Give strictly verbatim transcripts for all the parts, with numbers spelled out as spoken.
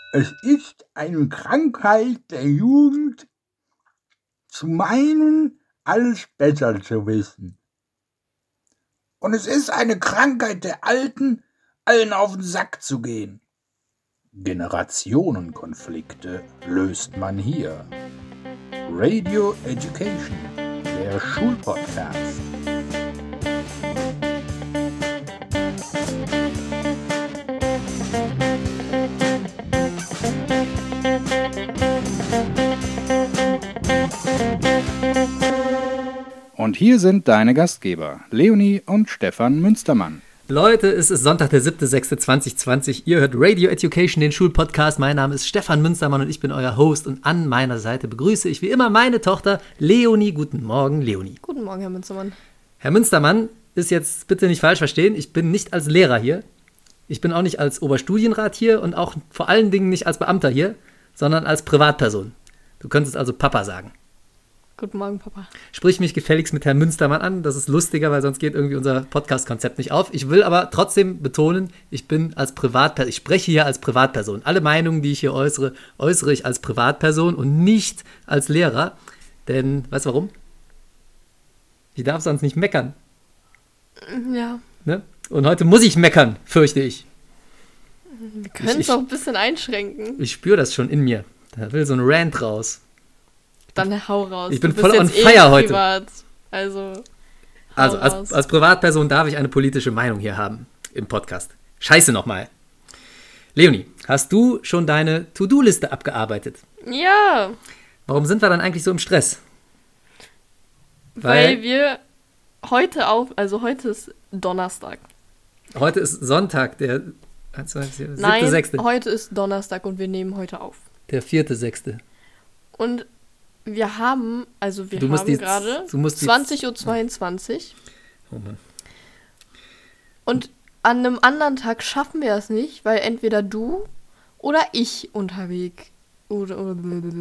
Es ist eine Krankheit der Jugend, zu meinen, alles besser zu wissen. Und es ist eine Krankheit der Alten, allen auf den Sack zu gehen. Generationenkonflikte löst man hier. Radio Education, der Schulpodcast. Und hier sind deine Gastgeber, Leonie und Stefan Münstermann. Leute, es ist Sonntag, der siebter sechster zweitausendzwanzig. Ihr hört Radio Education, den Schulpodcast. Mein Name ist Stefan Münstermann und ich bin euer Host. Und an meiner Seite begrüße ich wie immer meine Tochter Leonie. Guten Morgen, Leonie. Guten Morgen, Herr Münstermann. Herr Münstermann ist jetzt bitte nicht falsch verstehen. Ich bin nicht als Lehrer hier. Ich bin auch nicht als Oberstudienrat hier und auch vor allen Dingen nicht als Beamter hier, sondern als Privatperson. Du könntest also Papa sagen. Guten Morgen, Papa. Sprich mich gefälligst mit Herrn Münstermann an. Das ist lustiger, weil sonst geht irgendwie unser Podcast-Konzept nicht auf. Ich will aber trotzdem betonen, ich bin als Privatperson, ich spreche hier als Privatperson. Alle Meinungen, die ich hier äußere, äußere ich als Privatperson und nicht als Lehrer. Denn, weißt du warum? Ich darf sonst nicht meckern. Ja. Ne? Und heute muss ich meckern, fürchte ich. Wir können es auch ein bisschen einschränken. Ich spüre das schon in mir. Da will so ein Rant raus. Dann hau raus. Ich bin du voll bist on jetzt fire eh heute. Privat. Also, also als, als Privatperson darf ich eine politische Meinung hier haben im Podcast. Scheiße nochmal. Leonie, hast du schon deine To-Do-Liste abgearbeitet? Ja. Warum sind wir dann eigentlich so im Stress? Weil, Weil wir heute auf, also heute ist Donnerstag. Heute ist Sonntag, der siebte, Nein, sechste. Heute ist Donnerstag und wir nehmen heute auf. Der vierte, sechste. Und wir haben, also wir du haben gerade zwanzig Uhr zweiundzwanzig. Oh Mann. Und an einem anderen Tag schaffen wir es nicht, weil entweder du oder ich unterwegs oder, oder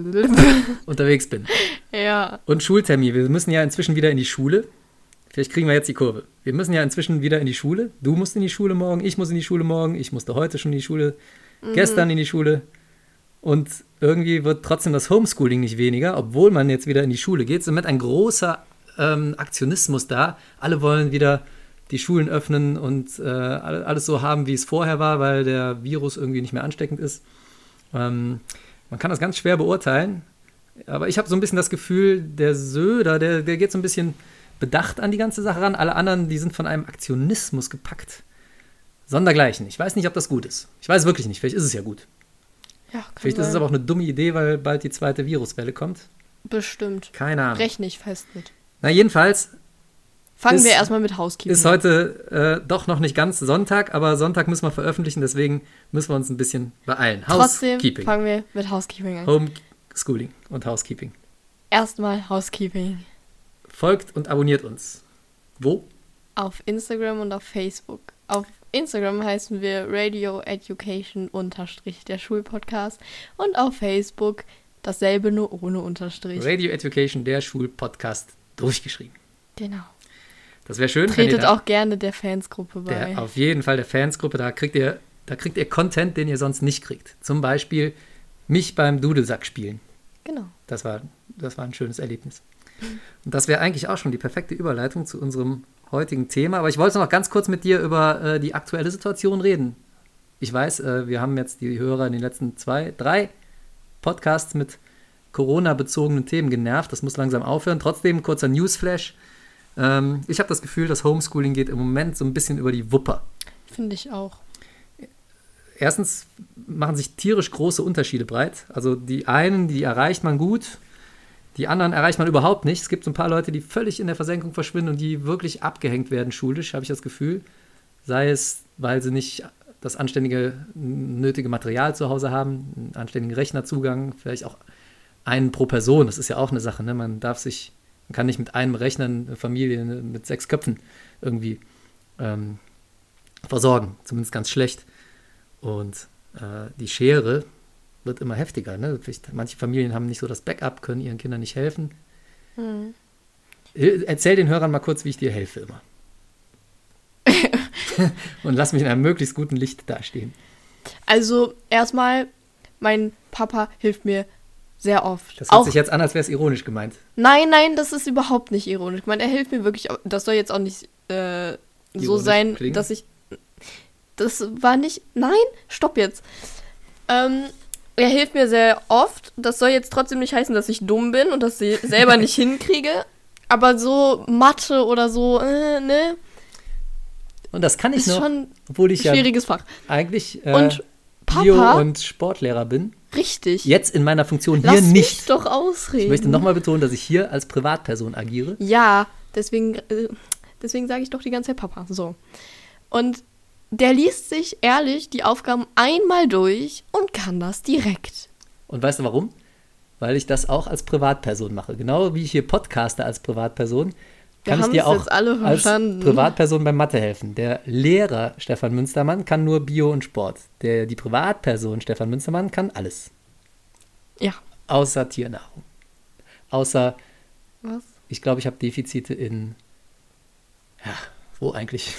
unterwegs bin. Ja. Und Schultermin. Wir müssen ja inzwischen wieder in die Schule. Vielleicht kriegen wir jetzt die Kurve. Wir müssen ja inzwischen wieder in die Schule. Du musst in die Schule morgen, ich muss in die Schule morgen, ich musste heute schon in die Schule, mhm. gestern in die Schule. Und irgendwie wird trotzdem das Homeschooling nicht weniger, obwohl man jetzt wieder in die Schule geht. Somit ein großer ähm, Aktionismus da. Alle wollen wieder die Schulen öffnen und äh, alles so haben, wie es vorher war, weil der Virus irgendwie nicht mehr ansteckend ist. Ähm, man kann das ganz schwer beurteilen. Aber ich habe so ein bisschen das Gefühl, der Söder, der, der geht so ein bisschen bedacht an die ganze Sache ran. Alle anderen, die sind von einem Aktionismus gepackt. Sondergleichen. Ich weiß nicht, ob das gut ist. Ich weiß wirklich nicht. Vielleicht ist es ja gut. Ja, Vielleicht sein. ist es aber auch eine dumme Idee, weil bald die zweite Viruswelle kommt. Bestimmt. Keine Ahnung. Rechne ich fest mit. Na jedenfalls. Fangen ist, wir erstmal mit Housekeeping. Ist heute äh, doch noch nicht ganz Sonntag, aber Sonntag müssen wir veröffentlichen, deswegen müssen wir uns ein bisschen beeilen. Trotzdem Housekeeping. fangen wir mit Housekeeping an. Homeschooling und Housekeeping. Erstmal Housekeeping. Folgt und abonniert uns. Wo? Auf Instagram und auf Facebook. Auf Instagram heißen wir Radio Education unterstrich der Schulpodcast und auf Facebook dasselbe nur ohne Unterstrich. Radio Education, der Schulpodcast, durchgeschrieben. Genau. Das wäre schön. Tretet wenn ihr da, auch gerne der Fansgruppe bei. Der, auf jeden Fall der Fansgruppe, da kriegt ihr, da kriegt ihr Content, den ihr sonst nicht kriegt. Zum Beispiel mich beim Dudelsack spielen. Genau. Das war, das war ein schönes Erlebnis. Und das wäre eigentlich auch schon die perfekte Überleitung zu unserem heutigen Thema. Aber ich wollte noch ganz kurz mit dir über äh, die aktuelle Situation reden. Ich weiß, äh, wir haben jetzt die Hörer in den letzten zwei, drei Podcasts mit Corona-bezogenen Themen genervt. Das muss langsam aufhören. Trotzdem kurzer Newsflash. Ähm, ich habe das Gefühl, das Homeschooling geht im Moment so ein bisschen über die Wupper. Finde ich auch. Erstens machen sich tierisch große Unterschiede breit. Also die einen, die erreicht man gut. Die anderen erreicht man überhaupt nicht. Es gibt so ein paar Leute, die völlig in der Versenkung verschwinden und die wirklich abgehängt werden schulisch, habe ich das Gefühl. Sei es, weil sie nicht das anständige, nötige Material zu Hause haben, einen anständigen Rechnerzugang, vielleicht auch einen pro Person. Das ist ja auch eine Sache, ne? Man darf sich, man kann nicht mit einem Rechner eine Familie mit sechs Köpfen irgendwie ähm, versorgen. Zumindest ganz schlecht. Und äh, die Schere wird immer heftiger. Ne? Manche Familien haben nicht so das Backup, können ihren Kindern nicht helfen. Hm. Erzähl den Hörern mal kurz, wie ich dir helfe immer. Und lass mich in einem möglichst guten Licht dastehen. Also erstmal mein Papa hilft mir sehr oft. Das hört auch, sich jetzt an, als wäre es ironisch gemeint. Nein, nein, das ist überhaupt nicht ironisch. Ich meine, er hilft mir wirklich, das soll jetzt auch nicht äh, so Ironisch sein, klingen. dass ich, das war nicht, nein, stopp jetzt. Ähm, er hilft mir sehr oft, das soll jetzt trotzdem nicht heißen, dass ich dumm bin und das ich selber nicht hinkriege, aber so Mathe oder so, äh, ne, Und das kann ich ist noch, schon obwohl ich ein schwieriges Fach. ja eigentlich äh, Und Bio- Papa, und Sportlehrer bin. richtig, Jetzt in meiner Funktion hier lass mich nicht. doch ausreden. Ich möchte nochmal betonen, dass ich hier als Privatperson agiere. Ja, deswegen, äh, deswegen sage ich doch die ganze Zeit Papa. So. Und der liest sich ehrlich die Aufgaben einmal durch und kann das direkt. Und weißt du warum? Weil ich das auch als Privatperson mache. Genau wie ich hier podcaste als Privatperson, Wir kann ich haben's dir auch jetzt alle als verstanden. Privatperson beim Mathe helfen. Der Lehrer Stefan Münstermann kann nur Bio und Sport. Der, die Privatperson Stefan Münstermann kann alles. Ja. Außer Tiernahrung. Außer, Was? ich glaube, ich habe Defizite in, ja, wo eigentlich?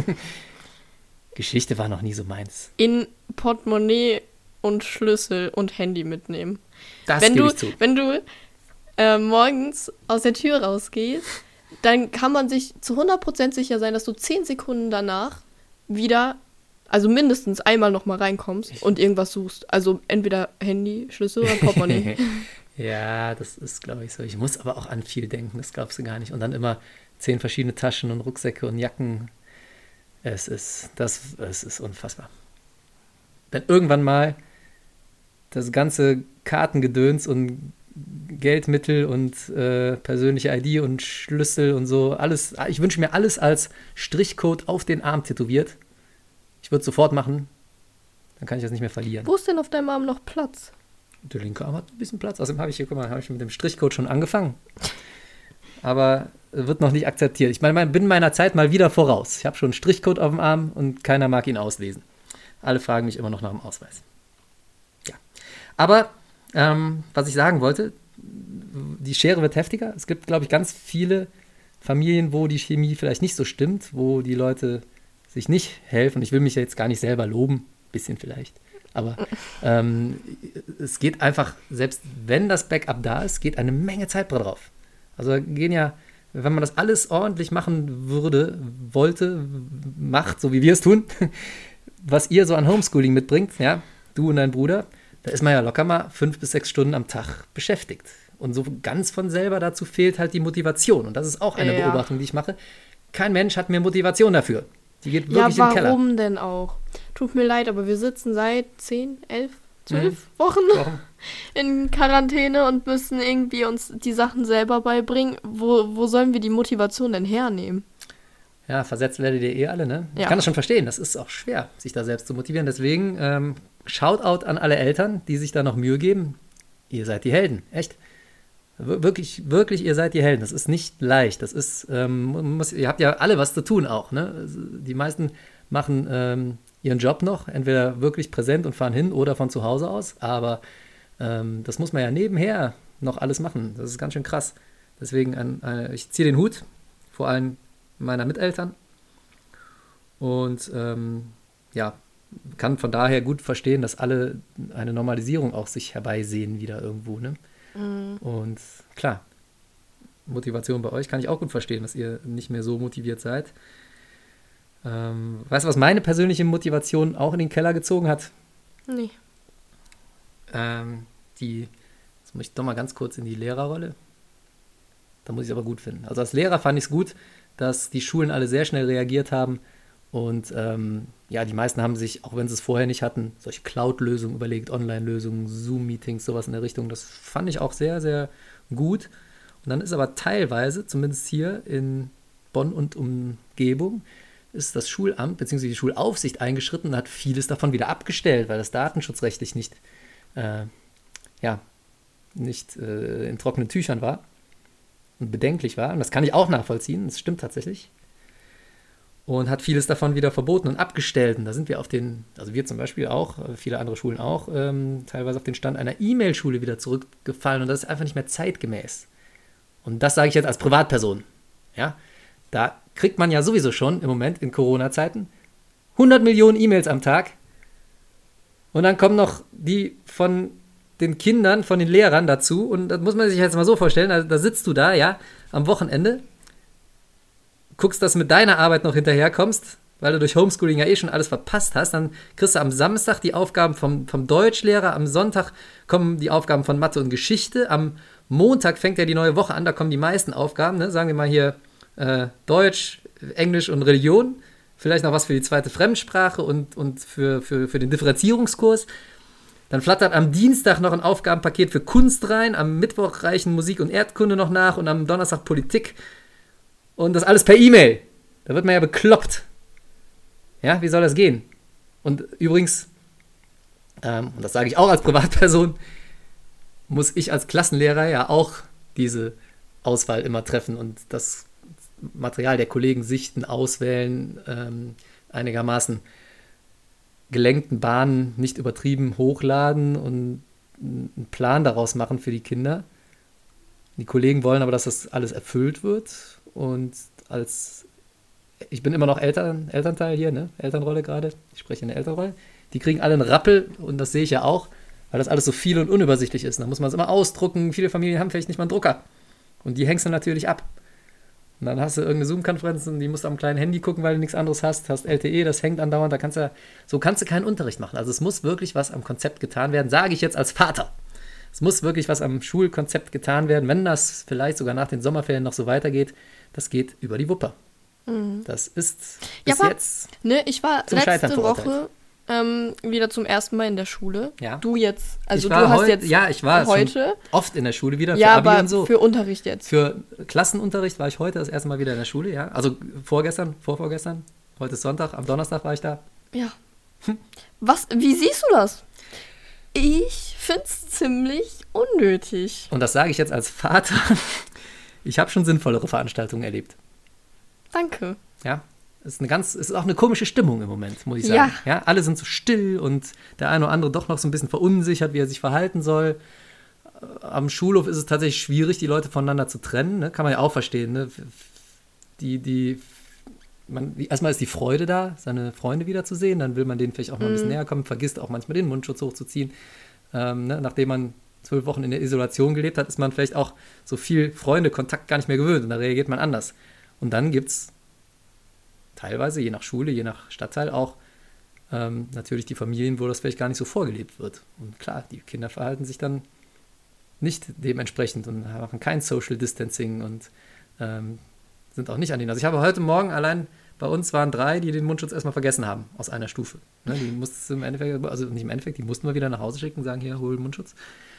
Geschichte war noch nie so meins. In Portemonnaie und Schlüssel und Handy mitnehmen. Das wenn gebe du, ich zu. Wenn du äh, morgens aus der Tür rausgehst, dann kann man sich zu hundert Prozent sicher sein, dass du zehn Sekunden danach wieder, also mindestens einmal noch mal reinkommst und irgendwas suchst. Also entweder Handy, Schlüssel oder Portemonnaie. Ja, das ist, glaube ich, so. Ich muss aber auch an viel denken, das glaubst du gar nicht. Und dann immer zehn verschiedene Taschen und Rucksäcke und Jacken. Es ist, das, es ist unfassbar. Wenn irgendwann mal das ganze Kartengedöns und Geldmittel und äh, persönliche I D und Schlüssel und so, alles, ich wünsche mir alles als Strichcode auf den Arm tätowiert. Ich würde es sofort machen, dann kann ich das nicht mehr verlieren. Wo ist denn auf deinem Arm noch Platz? Der linke Arm hat ein bisschen Platz. Außerdem habe ich hier, guck mal, habe ich mit dem Strichcode schon angefangen. Aber wird noch nicht akzeptiert. Ich meine, ich bin meiner Zeit mal wieder voraus. Ich habe schon einen Strichcode auf dem Arm und keiner mag ihn auslesen. Alle fragen mich immer noch nach dem Ausweis. Ja. Aber, ähm, was ich sagen wollte, die Schere wird heftiger. Es gibt, glaube ich, ganz viele Familien, wo die Chemie vielleicht nicht so stimmt, wo die Leute sich nicht helfen. Ich will mich ja jetzt gar nicht selber loben. Bisschen vielleicht. Aber ähm, es geht einfach, selbst wenn das Backup da ist, geht eine Menge Zeit drauf. Also gehen ja, wenn man das alles ordentlich machen würde, wollte, macht, so wie wir es tun, was ihr so an Homeschooling mitbringt, ja, du und dein Bruder, da ist man ja locker mal fünf bis sechs Stunden am Tag beschäftigt. Und so ganz von selber dazu fehlt halt die Motivation. Und das ist auch eine Ja. Beobachtung, die ich mache. Kein Mensch hat mehr Motivation dafür. Die geht wirklich Ja, in den Keller. warum denn auch? Tut mir leid, aber wir sitzen seit zehn, elf, zwölf Wochen Warum? in Quarantäne und müssen irgendwie uns die Sachen selber beibringen. Wo, wo sollen wir die Motivation denn hernehmen? Ja, versetzt werdet ihr eh alle, ne? Ich Ja. kann das schon verstehen. Das ist auch schwer, sich da selbst zu motivieren. Deswegen ähm, Shoutout an alle Eltern, die sich da noch Mühe geben. Ihr seid die Helden, echt. Wir- Wirklich, wirklich, ihr seid die Helden. Das ist nicht leicht. Das ist, ähm, man muss, ihr habt ja alle was zu tun auch, ne? Also die meisten machen ähm, ihren Job noch, entweder wirklich präsent und fahren hin oder von zu Hause aus. Aber ähm, das muss man ja nebenher noch alles machen. Das ist ganz schön krass. Deswegen, an, äh, ich ziehe den Hut, vor allem meiner Miteltern. Und ähm, ja, kann von daher gut verstehen, dass alle eine Normalisierung auch sich herbeisehen wieder irgendwo, ne? Und klar, Motivation bei euch kann ich auch gut verstehen, dass ihr nicht mehr so motiviert seid. Ähm, weißt du, was meine persönliche Motivation auch in den Keller gezogen hat? Nee. Ähm, die, jetzt muss ich doch mal ganz kurz in die Lehrerrolle. Da muss ich es aber gut finden. Also als Lehrer fand ich es gut, dass die Schulen alle sehr schnell reagiert haben und ähm, ja, die meisten haben sich, auch wenn sie es vorher nicht hatten, solche Cloud-Lösungen überlegt, Online-Lösungen, Zoom-Meetings, sowas in der Richtung. Das fand ich auch sehr, sehr gut. Und dann ist aber teilweise, zumindest hier in Bonn und Umgebung, ist das Schulamt bzw. die Schulaufsicht eingeschritten und hat vieles davon wieder abgestellt, weil das datenschutzrechtlich nicht, äh, ja, nicht äh, in trockenen Tüchern war und bedenklich war. Und das kann ich auch nachvollziehen, das stimmt tatsächlich. Und hat vieles davon wieder verboten und abgestellt. Und da sind wir auf den, also wir zum Beispiel auch, äh, viele andere Schulen auch, ähm, teilweise auf den Stand einer E-Mail-Schule wieder zurückgefallen. Und das ist einfach nicht mehr zeitgemäß. Und das sage ich jetzt als Privatperson. Ja, da kriegt man ja sowieso schon im Moment in Corona-Zeiten hundert Millionen E-Mails am Tag. Und dann kommen noch die von den Kindern, von den Lehrern dazu. Und das muss man sich jetzt mal so vorstellen. Also da sitzt du da, ja, am Wochenende, guckst, dass du mit deiner Arbeit noch hinterherkommst, weil du durch Homeschooling ja eh schon alles verpasst hast. Dann kriegst du am Samstag die Aufgaben vom, vom Deutschlehrer, am Sonntag kommen die Aufgaben von Mathe und Geschichte, am Montag fängt ja die neue Woche an, da kommen die meisten Aufgaben, ne? Sagen wir mal hier äh, Deutsch, Englisch und Religion, vielleicht noch was für die zweite Fremdsprache und, und für, für, für den Differenzierungskurs. Dann flattert am Dienstag noch ein Aufgabenpaket für Kunst rein, am Mittwoch reichen Musik und Erdkunde noch nach und am Donnerstag Politik. Und das alles per E-Mail. Da wird man ja bekloppt. Ja, wie soll das gehen? Und übrigens, ähm, und das sage ich auch als Privatperson, muss ich als Klassenlehrer ja auch diese Auswahl immer treffen und das Material der Kollegen sichten, auswählen, ähm, einigermaßen gelenkten Bahnen, nicht übertrieben hochladen und einen Plan daraus machen für die Kinder. Die Kollegen wollen aber, dass das alles erfüllt wird und als ich bin immer noch Eltern, Elternteil hier, ne? Elternrolle gerade, ich spreche in der Elternrolle, die kriegen alle einen Rappel und das sehe ich ja auch, weil das alles so viel und unübersichtlich ist. Da muss man es immer ausdrucken. Viele Familien haben vielleicht nicht mal einen Drucker. Und die hängst du natürlich ab. Und dann hast du irgendeine Zoom-Konferenz und die musst du am kleinen Handy gucken, weil du nichts anderes hast. Hast L T E, das hängt andauernd. Da kannst du, so kannst du keinen Unterricht machen. Also es muss wirklich was am Konzept getan werden, sage ich jetzt als Vater. Es muss wirklich was am Schulkonzept getan werden, wenn das vielleicht sogar nach den Sommerferien noch so weitergeht. Das geht über die Wupper. Mhm. Das ist bis ja, aber, jetzt ne, ich war zum Scheitern letzte verurteilt. Woche ähm, wieder zum ersten Mal in der Schule. Ja. Du jetzt, also ich war du hast heut, jetzt ja, ich war heute. Schon oft in der Schule wieder, für ja, Abi aber und so. für Unterricht jetzt. Für Klassenunterricht war ich heute das erste Mal wieder in der Schule, ja. Also vorgestern, vorvorgestern, heute ist Sonntag, am Donnerstag war ich da. Ja. Hm. Was, wie siehst du das? Ich find's ziemlich unnötig. Und das sage ich jetzt als Vater. Ich habe schon sinnvollere Veranstaltungen erlebt. Danke. Ja. Es ist, eine ganz, es ist auch eine komische Stimmung im Moment, muss ich sagen. Ja. Ja, alle sind so still und der eine oder andere doch noch so ein bisschen verunsichert, wie er sich verhalten soll. Am Schulhof ist es tatsächlich schwierig, die Leute voneinander zu trennen. Ne? Kann man ja auch verstehen. Ne? Die, die, man, erstmal ist die Freude da, seine Freunde wiederzusehen. Dann will man denen vielleicht auch mal ein bisschen mm. näher kommen, vergisst auch manchmal den Mundschutz hochzuziehen. Ähm, ne? Nachdem man zwölf Wochen in der Isolation gelebt hat, ist man vielleicht auch so viel Freunde, Kontakt gar nicht mehr gewöhnt. Und da reagiert man anders. Und dann gibt es teilweise, je nach Schule, je nach Stadtteil auch, ähm, natürlich die Familien, wo das vielleicht gar nicht so vorgelebt wird. Und klar, die Kinder verhalten sich dann nicht dementsprechend und machen kein Social Distancing und ähm, sind auch nicht an den. Also ich habe heute Morgen allein, bei uns waren drei, die den Mundschutz erstmal vergessen haben, aus einer Stufe. Ne, die mussten im Endeffekt, also nicht im Endeffekt, die mussten wir wieder nach Hause schicken und sagen, hier, hol den Mundschutz.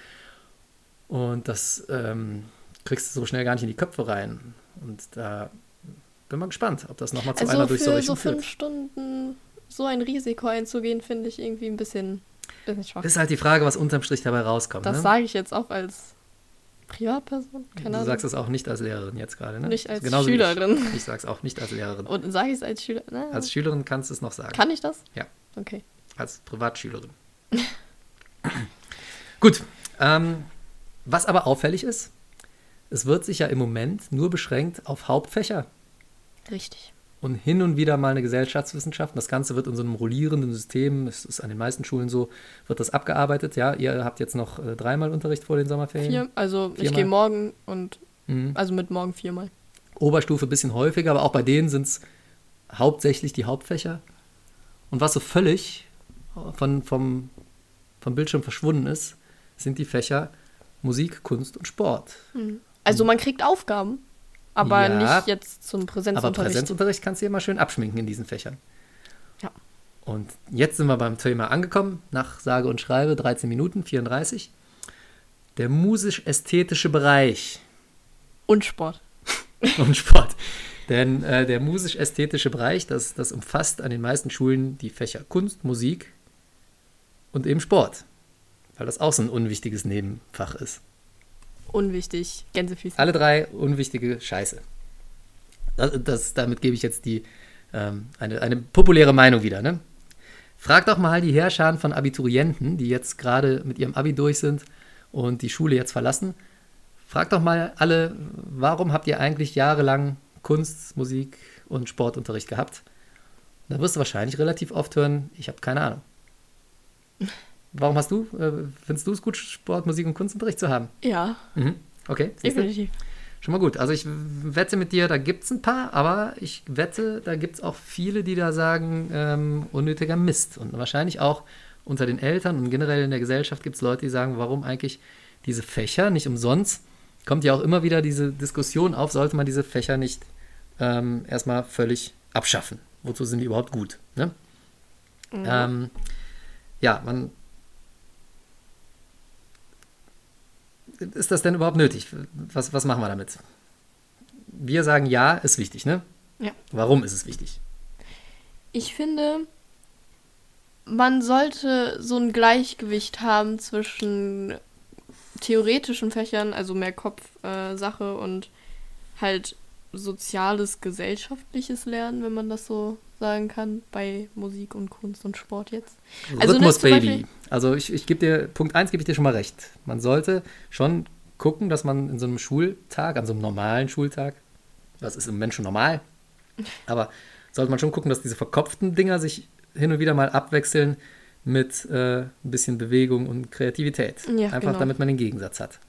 Und das ähm, kriegst du so schnell gar nicht in die Köpfe rein. Und da bin mal gespannt, ob das nochmal zu also einer Durchseuchung führt. So fünf führt. Stunden so ein Risiko einzugehen, finde ich irgendwie ein bisschen, bisschen schwach. Ist halt die Frage, was unterm Strich dabei rauskommt. Das ne? sage ich jetzt auch als Privatperson. Keine du Ahnung. sagst es auch nicht als Lehrerin jetzt gerade, ne? Nicht als Genauso Schülerin. Ich, ich sage es auch nicht als Lehrerin. Und sage ich es als Schülerin? Na, Als Schülerin kannst du es noch sagen. kann ich das? Ja. Okay. Als Privatschülerin. Gut. Ähm, was aber auffällig ist, es wird sich ja im Moment nur beschränkt auf Hauptfächer. Richtig. Und hin und wieder mal eine Gesellschaftswissenschaft. Das Ganze wird in so einem rollierenden System, es ist an den meisten Schulen so, wird das abgearbeitet. Ja, ihr habt jetzt noch äh, dreimal Unterricht vor den Sommerferien. Vier, also Viermal. ich gehe morgen und, Mhm. also mit morgen viermal. Oberstufe ein bisschen häufiger, aber auch bei denen sind es hauptsächlich die Hauptfächer. Und was so völlig von, vom, vom Bildschirm verschwunden ist, sind die Fächer Musik, Kunst und Sport. Mhm. Also man kriegt Aufgaben, aber Ja, nicht jetzt zum Aber Präsenzunterricht. Präsenzunterricht kannst du ja mal schön abschminken in diesen Fächern. Ja. Und jetzt sind wir beim Thema angekommen, nach sage und schreibe dreizehn Minuten, vierunddreißig. Der musisch-ästhetische Bereich Und Sport. und Sport. Denn äh, der musisch-ästhetische Bereich, das, das umfasst an den meisten Schulen die Fächer Kunst, Musik und eben Sport. Weil das auch so ein unwichtiges Nebenfach ist. Unwichtig. Gänsefüßchen. Alle drei unwichtige Scheiße. Das, das, damit gebe ich jetzt die, ähm, eine, eine populäre Meinung wieder. Ne? Frag doch mal die Heerscharen von Abiturienten, die jetzt gerade mit ihrem Abi durch sind und die Schule jetzt verlassen. Frag doch mal alle, warum habt ihr eigentlich jahrelang Kunst, Musik und Sportunterricht gehabt? Da wirst du wahrscheinlich relativ oft hören, ich habe keine Ahnung. Warum hast du, äh, findest du es gut, Sport, Musik und Kunstunterricht zu haben? Ja, Mhm. Okay, siehst du? definitiv. Schon mal gut. Also ich wette mit dir, da gibt es ein paar, aber ich wette, da gibt es auch viele, die da sagen, ähm, unnötiger Mist. Und wahrscheinlich auch unter den Eltern und generell in der Gesellschaft gibt es Leute, die sagen, warum eigentlich diese Fächer, nicht umsonst, kommt ja auch immer wieder diese Diskussion auf, sollte man diese Fächer nicht ähm, erstmal völlig abschaffen. Wozu sind die überhaupt gut? Ne? Mhm. Ähm, ja, man. Ist das denn überhaupt nötig? Was, was machen wir damit? Wir sagen, ja, ist wichtig, ne? Ja. Warum ist es wichtig? Ich finde, man sollte so ein Gleichgewicht haben zwischen theoretischen Fächern, also mehr Kopfsache äh, Sache und halt soziales, gesellschaftliches Lernen, wenn man das so sagen kann, bei Musik und Kunst und Sport jetzt. Also, ne, Rhythmus, zum Baby. Beispiel- Also ich, ich gebe dir, Punkt eins gebe ich dir schon mal recht. Man sollte schon gucken, dass man in so einem Schultag, an so einem normalen Schultag, das ist im Moment schon normal, aber sollte man schon gucken, dass diese verkopften Dinger sich hin und wieder mal abwechseln mit äh, ein bisschen Bewegung und Kreativität. Ja, Einfach genau. damit man den Gegensatz hat.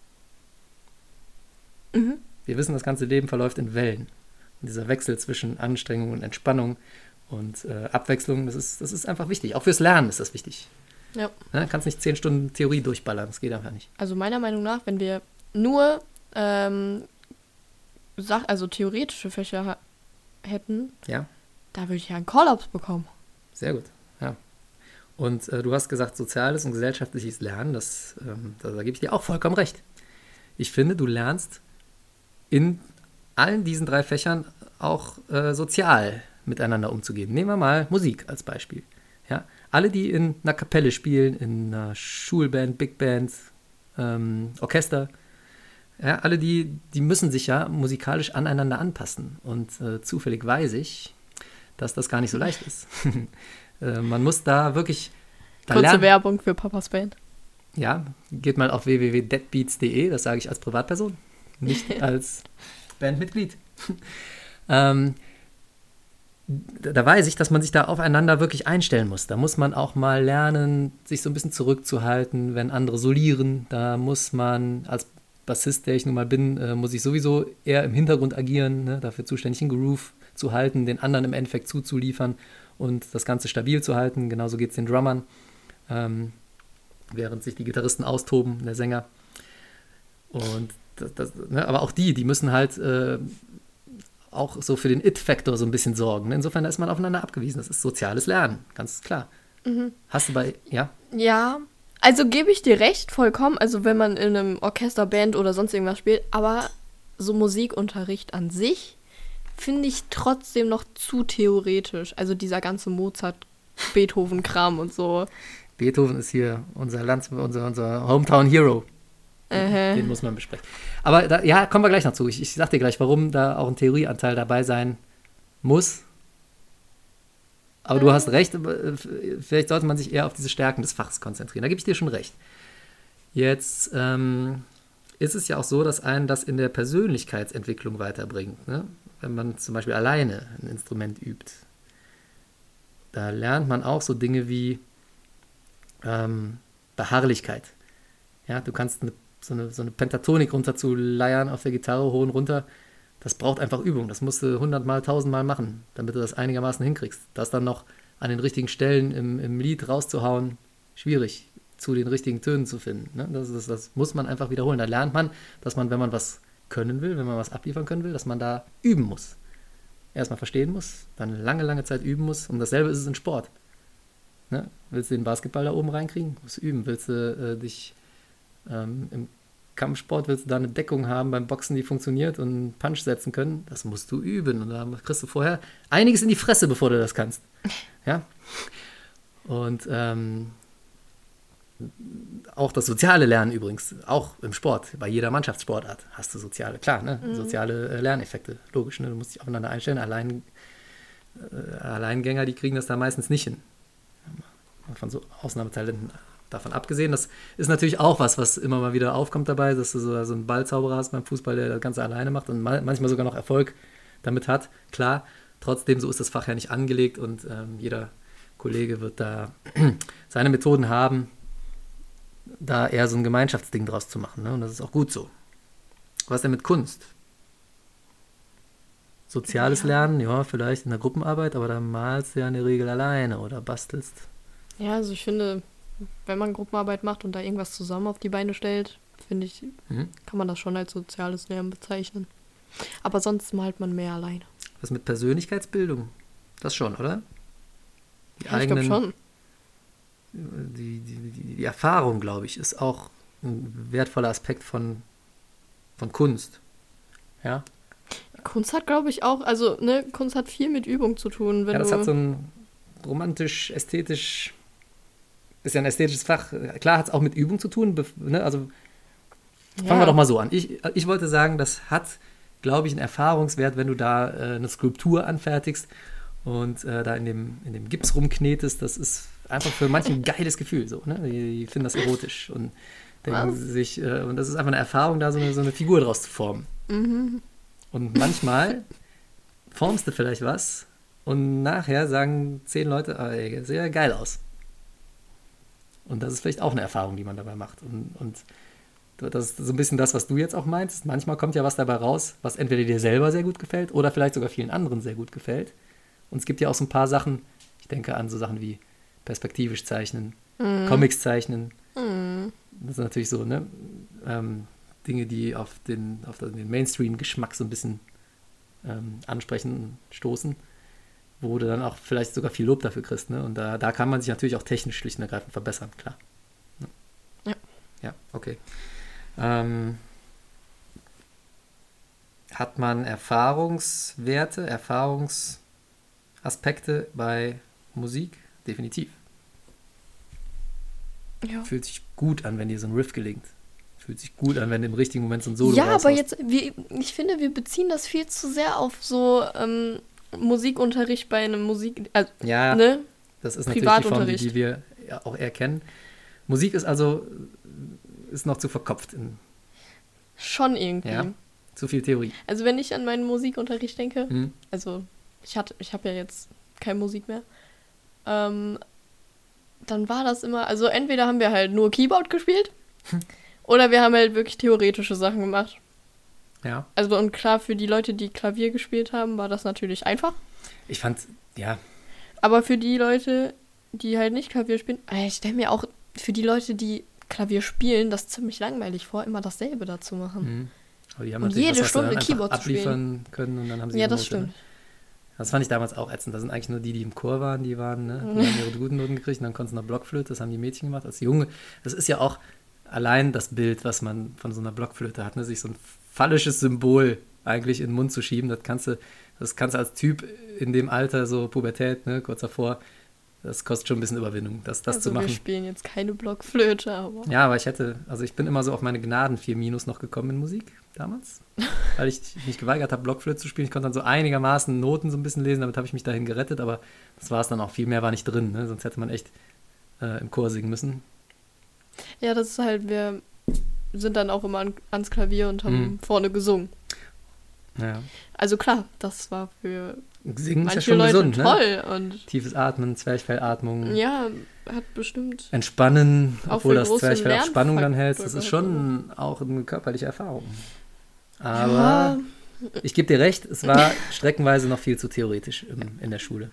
Mhm. Wir wissen, das ganze Leben verläuft in Wellen. Und dieser Wechsel zwischen Anstrengung und Entspannung und äh, Abwechslung, das ist, das ist einfach wichtig. Auch fürs Lernen ist das wichtig. Ja. Ne? Kannst nicht zehn Stunden Theorie durchballern, das geht einfach nicht. Also meiner Meinung nach, wenn wir nur ähm, Sach also theoretische Fächer ha- hätten, Ja, da würde ich ja einen Call-Ups bekommen. sehr gut. Ja. Und äh, du hast gesagt, soziales und gesellschaftliches Lernen, das, ähm, da, da gebe ich dir auch vollkommen recht. Ich finde, du lernst in allen diesen drei Fächern auch äh, sozial miteinander umzugehen. Nehmen wir mal Musik als Beispiel. Ja? Alle, die in einer Kapelle spielen, in einer Schulband, Big Band, ähm, Orchester, ja, alle die, die müssen sich ja musikalisch aneinander anpassen. Und äh, zufällig weiß ich, dass das gar nicht so leicht ist. äh, man muss da wirklich da Kurze lernen. Werbung für Papas Band. Ja, geht mal auf w w w punkt deadbeats punkt de, das sage ich als Privatperson, nicht als Bandmitglied. ähm, da, da weiß ich, dass man sich da aufeinander wirklich einstellen muss. Da muss man auch mal lernen, sich so ein bisschen zurückzuhalten, wenn andere solieren. Da muss man als Bassist, der ich nun mal bin, äh, muss ich sowieso eher im Hintergrund agieren, ne, dafür zuständig, einen Groove zu halten, den anderen im Endeffekt zuzuliefern und das Ganze stabil zu halten. Genauso geht es den Drummern, ähm, während sich die Gitarristen austoben, der Sänger. Und das, das, ne, aber auch die, die müssen halt äh, auch so für den It-Faktor so ein bisschen sorgen. Insofern ist man aufeinander abgewiesen. Das ist soziales Lernen, ganz klar. Mhm. Hast du bei, ja? Ja, also gebe ich dir recht, vollkommen. Also wenn man in einem Orchester, Band oder sonst irgendwas spielt, aber so Musikunterricht an sich finde ich trotzdem noch zu theoretisch. Also dieser ganze Mozart, Beethoven-Kram und so. Beethoven ist hier unser Land, unser, unser Hometown Hero. Äh. Den muss man besprechen. Aber da, ja, kommen wir gleich noch zu. Ich, ich sag dir gleich, warum da auch ein Theorieanteil dabei sein muss. Aber du hast recht, aber vielleicht sollte man sich eher auf diese Stärken des Fachs konzentrieren. Da gebe ich dir schon recht. Jetzt ähm, ist es ja auch so, dass einen das in der Persönlichkeitsentwicklung weiterbringt. Ne? Wenn man zum Beispiel alleine ein Instrument übt. Da lernt man auch so Dinge wie ähm, Beharrlichkeit. Ja, du kannst eine, so, eine, so eine Pentatonik runterzuleiern auf der Gitarre, hoch und runter. Das braucht einfach Übung. Das musst du hundertmal, tausendmal machen, damit du das einigermaßen hinkriegst. Das dann noch an den richtigen Stellen im, im Lied rauszuhauen, schwierig, zu den richtigen Tönen zu finden. Ne? Das, das, das muss man einfach wiederholen. Da lernt man, dass man, wenn man was können will, wenn man was abliefern können will, dass man da üben muss. Erstmal verstehen muss, dann lange, lange Zeit üben muss. Und dasselbe ist es in Sport. Ne? Willst du den Basketball da oben reinkriegen? Musst du üben. Willst du äh, dich ähm, im Kampfsport, willst du da eine Deckung haben beim Boxen, die funktioniert und einen Punch setzen können? Das musst du üben. Und da kriegst du vorher einiges in die Fresse, bevor du das kannst. Ja? Und ähm, auch das soziale Lernen übrigens, auch im Sport, bei jeder Mannschaftssportart hast du soziale, klar, ne? Mhm. soziale äh, Lerneffekte, logisch, ne? Du musst dich aufeinander einstellen. Allein, äh, Alleingänger, die kriegen das da meistens nicht hin. Von so Ausnahmetalenten davon abgesehen, das ist natürlich auch was, was immer mal wieder aufkommt dabei, dass du so, so einen Ballzauberer hast beim Fußball, der das Ganze alleine macht und ma- manchmal sogar noch Erfolg damit hat. Klar, trotzdem, so ist das Fach ja nicht angelegt und ähm, jeder Kollege wird da seine Methoden haben, da eher so ein Gemeinschaftsding draus zu machen. Ne? Und das ist auch gut so. Was denn mit Kunst? Soziales Ja. Lernen, ja, vielleicht in der Gruppenarbeit, aber da malst du ja in der Regel alleine oder bastelst. Ja, also ich finde, wenn man Gruppenarbeit macht und da irgendwas zusammen auf die Beine stellt, finde ich, Mhm. kann man das schon als soziales Lernen bezeichnen. Aber sonst malt man mehr alleine. Was mit Persönlichkeitsbildung? Das schon, oder? Die Ja, ich glaube schon. Die, die, die, die Erfahrung, glaube ich, ist auch ein wertvoller Aspekt von, von Kunst. Ja? Kunst hat, glaube ich, auch, also, ne, Kunst hat viel mit Übung zu tun. Wenn Ja, das du, hat so ein romantisch, ästhetisch, ist ja ein ästhetisches Fach. Klar hat es auch mit Übung zu tun. bef- Ne? Also fangen Ja. wir doch mal so an. Ich, ich wollte sagen, das hat, glaube ich, einen Erfahrungswert, wenn du da äh, eine Skulptur anfertigst und äh, da in dem, in dem Gips rumknetest. Das ist einfach für manche ein geiles Gefühl. So, ne? Die, die finden das erotisch und denken Was? sich, äh, und das ist einfach eine Erfahrung, da so eine, so eine Figur draus zu formen. Mhm. Und manchmal formst du vielleicht was und nachher sagen zehn Leute, ah, ey, sieht ja geil aus. Und das ist vielleicht auch eine Erfahrung, die man dabei macht. Und, und das ist so ein bisschen das, was du jetzt auch meinst. Manchmal kommt ja was dabei raus, was entweder dir selber sehr gut gefällt oder vielleicht sogar vielen anderen sehr gut gefällt. Und es gibt ja auch so ein paar Sachen, ich denke an so Sachen wie perspektivisch zeichnen, Mhm. Comics zeichnen. Mhm. Das sind natürlich so, ne, ähm, Dinge, die auf den, auf den Mainstream-Geschmack so ein bisschen ähm, ansprechen und stoßen, wo du dann auch vielleicht sogar viel Lob dafür kriegst. Ne? Und da, da kann man sich natürlich auch technisch schlicht und ergreifend verbessern, klar. Ja. Ja, okay. Ähm, hat man Erfahrungswerte, Erfahrungsaspekte bei Musik? Definitiv. Ja. Fühlt sich gut an, wenn dir so ein Riff gelingt. Fühlt sich gut an, wenn im richtigen Moment so ein Solo Ja, aber raushaust. jetzt, wir, ich finde, wir beziehen das viel zu sehr auf so ähm, Musikunterricht bei einem Musik, also, Ja, ne? das ist natürlich die Form, die, Privatunterricht. die wir ja auch eher kennen. Musik ist also ist noch zu verkopft. In, Schon irgendwie. ja, zu viel Theorie. Also wenn ich an meinen Musikunterricht denke, Hm? also ich hatte, ich habe ja jetzt keine Musik mehr, ähm, dann war das immer, also entweder haben wir halt nur Keyboard gespielt oder wir haben halt wirklich theoretische Sachen gemacht. Ja, Also und klar, für die Leute, die Klavier gespielt haben, war das natürlich einfach. ich fand, ja, Aber für die Leute, die halt nicht Klavier spielen, äh, ich stelle mir auch für die Leute, die Klavier spielen, das ziemlich langweilig vor, immer dasselbe dazu machen. hm. Aber die haben Und natürlich jede was, was sie Stunde dann einfach Keyboard zu abliefern können und dann haben sie Ja, ihre das Note, ne? stimmt. Das fand ich damals auch ätzend. Da sind eigentlich nur die, die im Chor waren, die waren, ne? Die haben ihre guten Noten gekriegt und dann konnten sie noch Blockflöte, das haben die Mädchen gemacht. Als Junge, das ist ja auch allein das Bild, was man von so einer Blockflöte hat, ne? Sich so ein phallisches Symbol eigentlich in den Mund zu schieben, das kannst du, das kannst du als Typ in dem Alter, so Pubertät, ne, kurz davor, das kostet schon ein bisschen Überwindung, das, das Also zu wir machen. spielen jetzt keine Blockflöte, aber Ja, aber ich hätte, also ich bin immer so auf meine Gnaden vier Minus noch gekommen in Musik damals, weil ich mich geweigert habe, Blockflöte zu spielen. Ich konnte dann so einigermaßen Noten so ein bisschen lesen, damit habe ich mich dahin gerettet, aber das war es dann auch. Viel mehr war nicht drin, ne? Sonst hätte man echt äh, im Chor singen müssen. ja, das ist halt, wir sind dann auch immer an, ans Klavier und haben Mhm. vorne gesungen. Ja. Also klar, das war für Singen ist ja manche schon Leute gesund, ne? toll und Tiefes Atmen, Zwerchfellatmung, ja, hat bestimmt. Entspannen, Auch obwohl für das große Zwerchfell auf Spannung dann hält, Lernfaktor das ist schon auch eine körperliche Erfahrung. Aber Ja, ich gebe dir recht, es war streckenweise noch viel zu theoretisch im, in der Schule.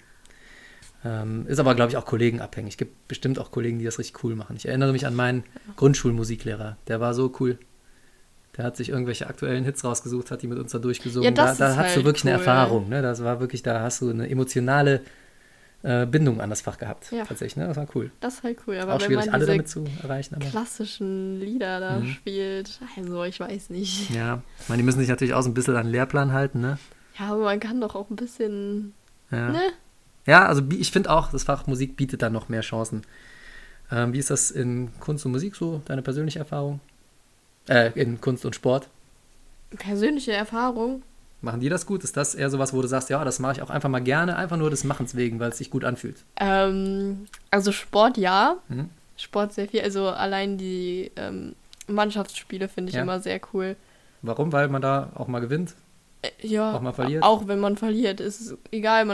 Ähm, ist aber, glaube ich, auch kollegenabhängig. Es gibt bestimmt auch Kollegen, die das richtig cool machen. Ich erinnere mich an meinen Grundschulmusiklehrer. Der war so cool. Der hat sich irgendwelche aktuellen Hits rausgesucht, hat die mit uns da durchgesungen. Ja, das da da ist hast du halt wirklich eine cool. Erfahrung. Ne? Das war wirklich, da hast du eine emotionale äh, Bindung an das Fach gehabt. Ja. Tatsächlich, ne? Das war cool. das ist halt cool. Aber Auch wenn schwierig, man alle diese damit zu erreichen. Aber klassischen Lieder da Mhm. spielt, also ich weiß nicht. ja, ich meine, die müssen sich natürlich auch so ein bisschen an den Lehrplan halten, ne? Ja, aber man kann doch auch ein bisschen, Ja. ne? Ja, also bi- ich finde auch, das Fach Musik bietet da noch mehr Chancen. Ähm, wie ist das in Kunst und Musik so, deine persönliche Erfahrung? Äh, in Kunst und Sport. Persönliche Erfahrung. Machen die das gut? Ist das eher sowas, wo du sagst, ja, das mache ich auch einfach mal gerne, einfach nur des Machens wegen, weil es sich gut anfühlt? Ähm, also Sport ja. Mhm. Sport sehr viel. Also allein die ähm, Mannschaftsspiele finde ich Ja. immer sehr cool. Warum? Weil man da auch mal gewinnt, Äh, ja, auch mal verliert? auch wenn man verliert, ist es egal, man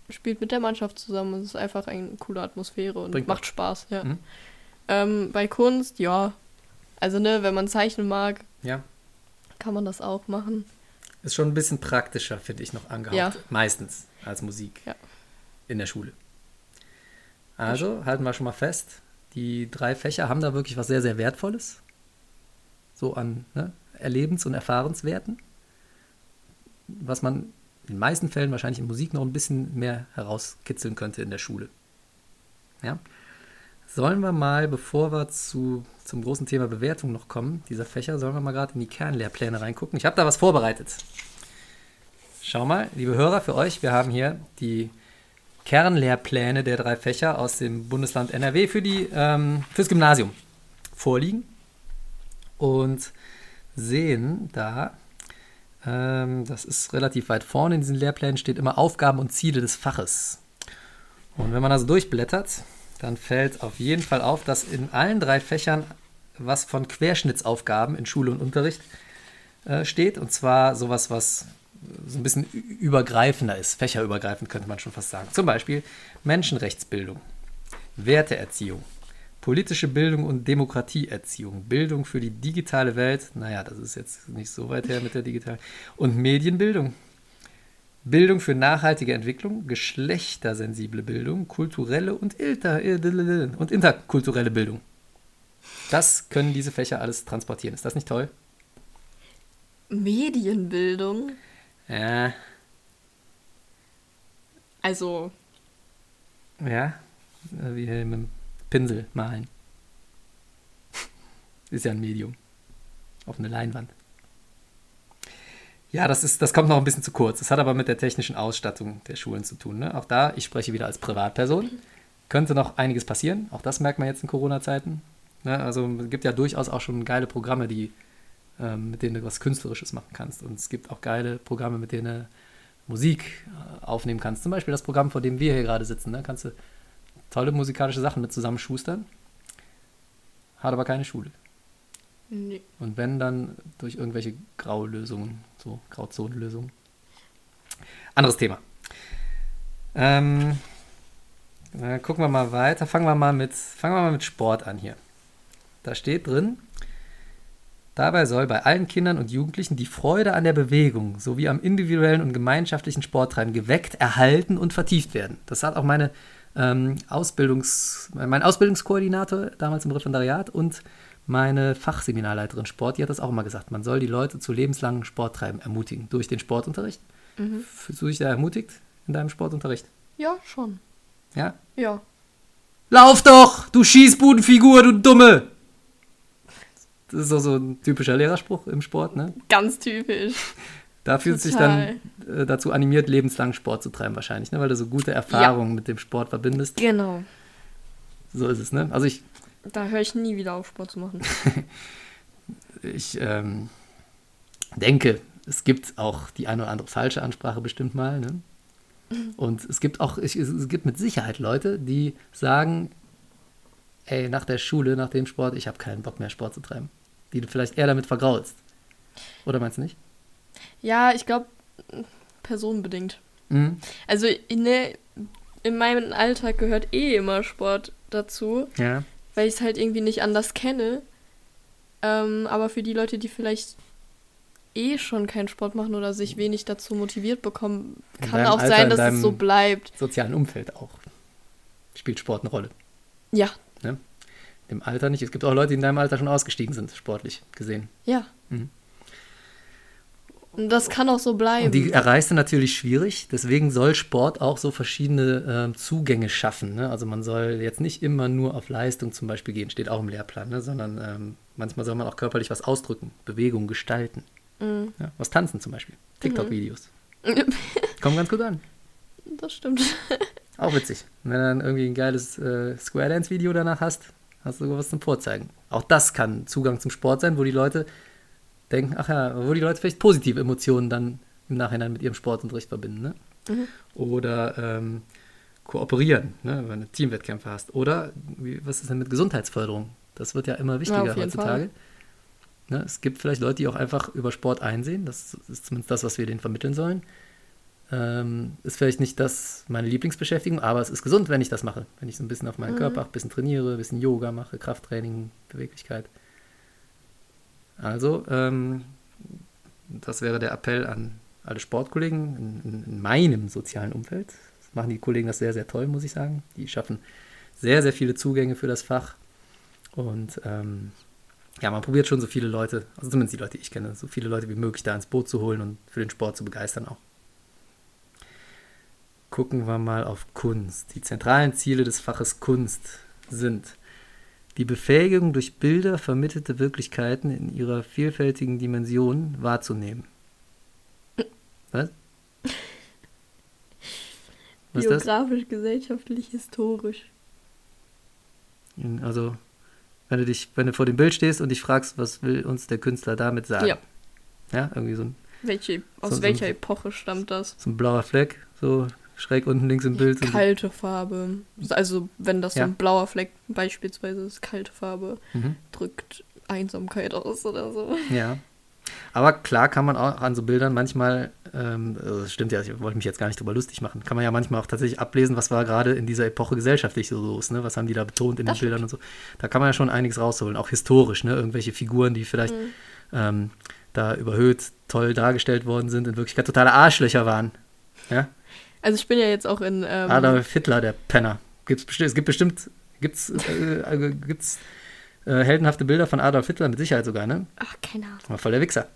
spielt mit der Mannschaft zusammen. Es ist einfach eine coole Atmosphäre und Bringt macht was. Spaß, ja. Mhm. Ähm, bei Kunst, ja. Also, ne, wenn man zeichnen mag, Ja. kann man das auch machen. Ist schon ein bisschen praktischer, finde ich, noch angehaucht. Ja. Meistens als Musik. Ja. In der Schule. Also, halten wir schon mal fest, die drei Fächer haben da wirklich was sehr, sehr Wertvolles. So an ne, Erlebens- und Erfahrenswerten. Was man in den meisten Fällen wahrscheinlich in Musik noch ein bisschen mehr herauskitzeln könnte in der Schule. Ja? Sollen wir mal, bevor wir zu, zum großen Thema Bewertung noch kommen, dieser Fächer, sollen wir mal gerade in die Kernlehrpläne reingucken. Ich habe da was vorbereitet. Schau mal, liebe Hörer, für euch, wir haben hier die Kernlehrpläne der drei Fächer aus dem Bundesland N R W für die, ähm, fürs Gymnasium vorliegen und sehen da, ähm, das ist relativ weit vorne in diesen Lehrplänen, steht immer Aufgaben und Ziele des Faches. Und wenn man also durchblättert, dann fällt auf jeden Fall auf, dass in allen drei Fächern was von Querschnittsaufgaben in Schule und Unterricht äh, steht. Und zwar sowas, was so ein bisschen übergreifender ist, fächerübergreifend könnte man schon fast sagen. Zum Beispiel Menschenrechtsbildung, Werteerziehung, politische Bildung und Demokratieerziehung, Bildung für die digitale Welt, naja, das ist jetzt nicht so weit her mit der digitalen, und Medienbildung. Bildung für nachhaltige Entwicklung, geschlechtersensible Bildung, kulturelle und, ilter, und interkulturelle Bildung. Das können diese Fächer alles transportieren. Ist das nicht toll? Medienbildung? Ja. Also, Ja, wie mit dem Pinsel malen. Ist ja ein Medium. Auf eine Leinwand. Ja, das, ist, das kommt noch ein bisschen zu kurz. Das hat aber mit der technischen Ausstattung der Schulen zu tun. Ne? Auch da, ich spreche wieder als Privatperson, könnte noch einiges passieren. Auch das merkt man jetzt in Corona-Zeiten. Ne? Also es gibt ja durchaus auch schon geile Programme, die, ähm, mit denen du was Künstlerisches machen kannst. Und es gibt auch geile Programme, mit denen du Musik äh, aufnehmen kannst. Zum Beispiel das Programm, vor dem wir hier gerade sitzen. Da ne? kannst du tolle musikalische Sachen mit zusammenschustern. Hat aber keine Schule. nee. Und wenn, dann durch irgendwelche Graulösungen, so Grauzonenlösungen. Anderes Thema. Ähm, dann gucken wir mal weiter. Fangen wir mal mit, fangen wir mal mit Sport an hier. Da steht drin, dabei soll bei allen Kindern und Jugendlichen die Freude an der Bewegung sowie am individuellen und gemeinschaftlichen Sporttreiben geweckt, erhalten und vertieft werden. Das hat auch meine ähm, Ausbildungs, mein Ausbildungskoordinator damals im Referendariat und meine Fachseminarleiterin Sport, die hat das auch immer gesagt. Man soll die Leute zu lebenslangem Sporttreiben ermutigen. Durch den Sportunterricht. Mhm. Fühlst du dich da ermutigt in deinem Sportunterricht? Ja, schon. Ja? Ja. Lauf doch, du Schießbudenfigur, du Dumme! Das ist auch so ein typischer Lehrerspruch im Sport, ne? Ganz typisch. Da fühlt sich dann äh, dazu animiert, lebenslang Sport zu treiben wahrscheinlich, ne? Weil du so gute Erfahrungen mit dem Sport verbindest. Genau. So ist es, ne? Also ich Da höre ich nie wieder auf, Sport zu machen. Ich ähm, denke, es gibt auch die eine oder andere falsche Ansprache bestimmt mal. Ne? Und es gibt auch, ich, es gibt mit Sicherheit Leute, die sagen, ey, nach der Schule, nach dem Sport, ich habe keinen Bock mehr Sport zu treiben. Die du vielleicht eher damit vergraulst. Oder meinst du nicht? Ja, ich glaube, personenbedingt. Mhm. Also ne, in meinem Alltag gehört eh immer Sport dazu. Ja. Weil ich es halt irgendwie nicht anders kenne. Ähm, aber für die Leute, die vielleicht eh schon keinen Sport machen oder sich wenig dazu motiviert bekommen, In kann deinem auch Alter, sein, in dass deinem es so bleibt. Sozialen Umfeld auch. Spielt Sport eine Rolle. Ja, Ne? Im Alter nicht. Es gibt auch Leute, die in deinem Alter schon ausgestiegen sind, sportlich gesehen. ja. Mhm. Und das kann auch so bleiben. Und die erreichst du natürlich schwierig, deswegen soll Sport auch so verschiedene äh, Zugänge schaffen. Ne? Also man soll jetzt nicht immer nur auf Leistung zum Beispiel gehen, steht auch im Lehrplan, ne? Sondern ähm, manchmal soll man auch körperlich was ausdrücken, Bewegung gestalten. Mhm. Ja? Was tanzen zum Beispiel, TikTok-Videos. Kommen ganz gut an. Das stimmt. Auch witzig. Und wenn du dann irgendwie ein geiles äh, Square-Dance-Video danach hast, hast du sogar was zum Vorzeigen. Auch das kann Zugang zum Sport sein, wo die Leute denken, ach ja, wo die Leute vielleicht positive Emotionen dann im Nachhinein mit ihrem Sportunterricht verbinden. Ne? Mhm. Oder ähm, kooperieren, ne? Wenn du Teamwettkämpfe hast. Oder wie, was ist denn mit Gesundheitsförderung? Das wird ja immer wichtiger Ja, auf jeden heutzutage. Ne? Es gibt vielleicht Leute, die auch einfach über Sport einsehen. Das ist zumindest das, was wir denen vermitteln sollen. Ähm, ist vielleicht nicht das meine Lieblingsbeschäftigung, aber es ist gesund, wenn ich das mache. Wenn ich so ein bisschen auf meinen Mhm. Körper achte, ein bisschen trainiere, ein bisschen Yoga mache, Krafttraining, Beweglichkeit. Also, ähm, das wäre der Appell an alle Sportkollegen in, in, in meinem sozialen Umfeld. Das machen die Kollegen das sehr, sehr toll, muss ich sagen. Die schaffen sehr, sehr viele Zugänge für das Fach. Und ähm, ja, man probiert schon so viele Leute, also zumindest die Leute, die ich kenne, so viele Leute wie möglich da ins Boot zu holen und für den Sport zu begeistern auch. Gucken wir mal auf Kunst. Die zentralen Ziele des Faches Kunst sind die Befähigung, durch Bilder vermittelte Wirklichkeiten in ihrer vielfältigen Dimension wahrzunehmen. Was? Was ist das? Biografisch, gesellschaftlich, historisch. Also, wenn du dich, wenn du vor dem Bild stehst und dich fragst, was will uns der Künstler damit sagen? Ja. Ja, irgendwie so ein, Welche, aus So- so- welcher Epoche stammt das? so ein blauer Fleck, so schräg unten links im Bild. Und Kalte Farbe. Also, wenn das Ja. so ein blauer Fleck beispielsweise ist, kalte Farbe, mhm. drückt Einsamkeit aus oder so. Ja. Aber klar kann man auch an so Bildern manchmal, ähm, also das stimmt ja, ich wollte mich jetzt gar nicht drüber lustig machen, kann man ja manchmal auch tatsächlich ablesen, was war gerade in dieser Epoche gesellschaftlich so los, ne? Was haben die da betont in Das den Bildern und so. Da kann man ja schon einiges rausholen, auch historisch, ne? Irgendwelche Figuren, die vielleicht Mhm. ähm, da überhöht toll dargestellt worden sind, in Wirklichkeit totale Arschlöcher waren. Ja? Also, ich bin ja jetzt auch in. Ähm, Adolf Hitler, der Penner. Gibt's besti- es gibt bestimmt, gibt's, äh, äh, gibt's äh, heldenhafte Bilder von Adolf Hitler, mit Sicherheit sogar, ne? Ach, keine Ahnung. War voll der Wichser.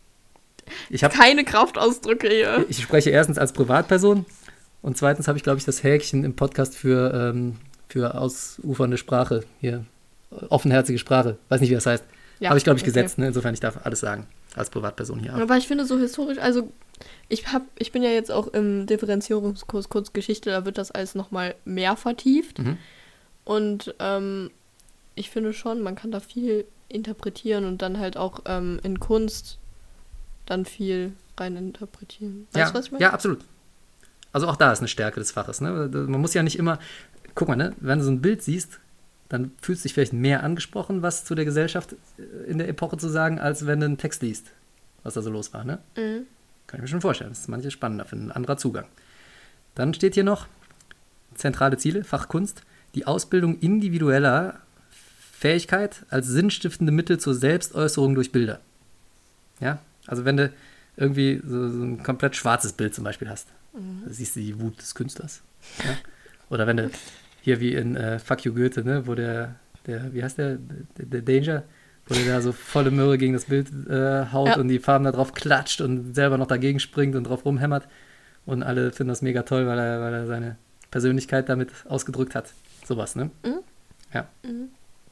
Ich habe Keine Kraftausdrücke hier. Ich spreche erstens als Privatperson und zweitens habe ich, glaube ich, das Häkchen im Podcast für, ähm, für ausufernde Sprache hier, offenherzige Sprache, weiß nicht, wie das heißt, Ja, habe ich, glaube ich, okay. gesetzt, ne? Insofern ich darf alles sagen, als Privatperson hier. Aber ich finde so historisch, also ich hab, ich bin ja jetzt auch im Differenzierungskurs Kurzgeschichte, da wird das alles nochmal mehr vertieft. Mhm. Und ähm, ich finde schon, man kann da viel interpretieren und dann halt auch ähm, in Kunst dann viel rein interpretieren. Weißt Ja, du, was ich meine? ja, absolut. Also auch da ist eine Stärke des Faches. Ne? Man muss ja nicht immer, guck mal, ne? Wenn du so ein Bild siehst, dann fühlst du dich vielleicht mehr angesprochen, was zu der Gesellschaft in der Epoche zu sagen, als wenn du einen Text liest, was da so los war. Ne? Mhm. Kann ich mir schon vorstellen, das ist manche spannender finden, ein anderer Zugang. Dann steht hier noch, zentrale Ziele, Fachkunst, die Ausbildung individueller Fähigkeit als sinnstiftende Mittel zur Selbstäußerung durch Bilder. Ja, also wenn du irgendwie so, so ein komplett schwarzes Bild zum Beispiel hast, Mhm. da siehst du die Wut des Künstlers. Ja? Oder wenn du hier wie in äh, Fuck You Goethe, ne, wo der, der, wie heißt der, der, der Danger, wo der da so volle Möhre gegen das Bild äh, haut Ja. und die Farben da drauf klatscht und selber noch dagegen springt und drauf rumhämmert. Und alle finden das mega toll, weil er, weil er seine Persönlichkeit damit ausgedrückt hat. Sowas, ne? Mhm. Ja. Mhm.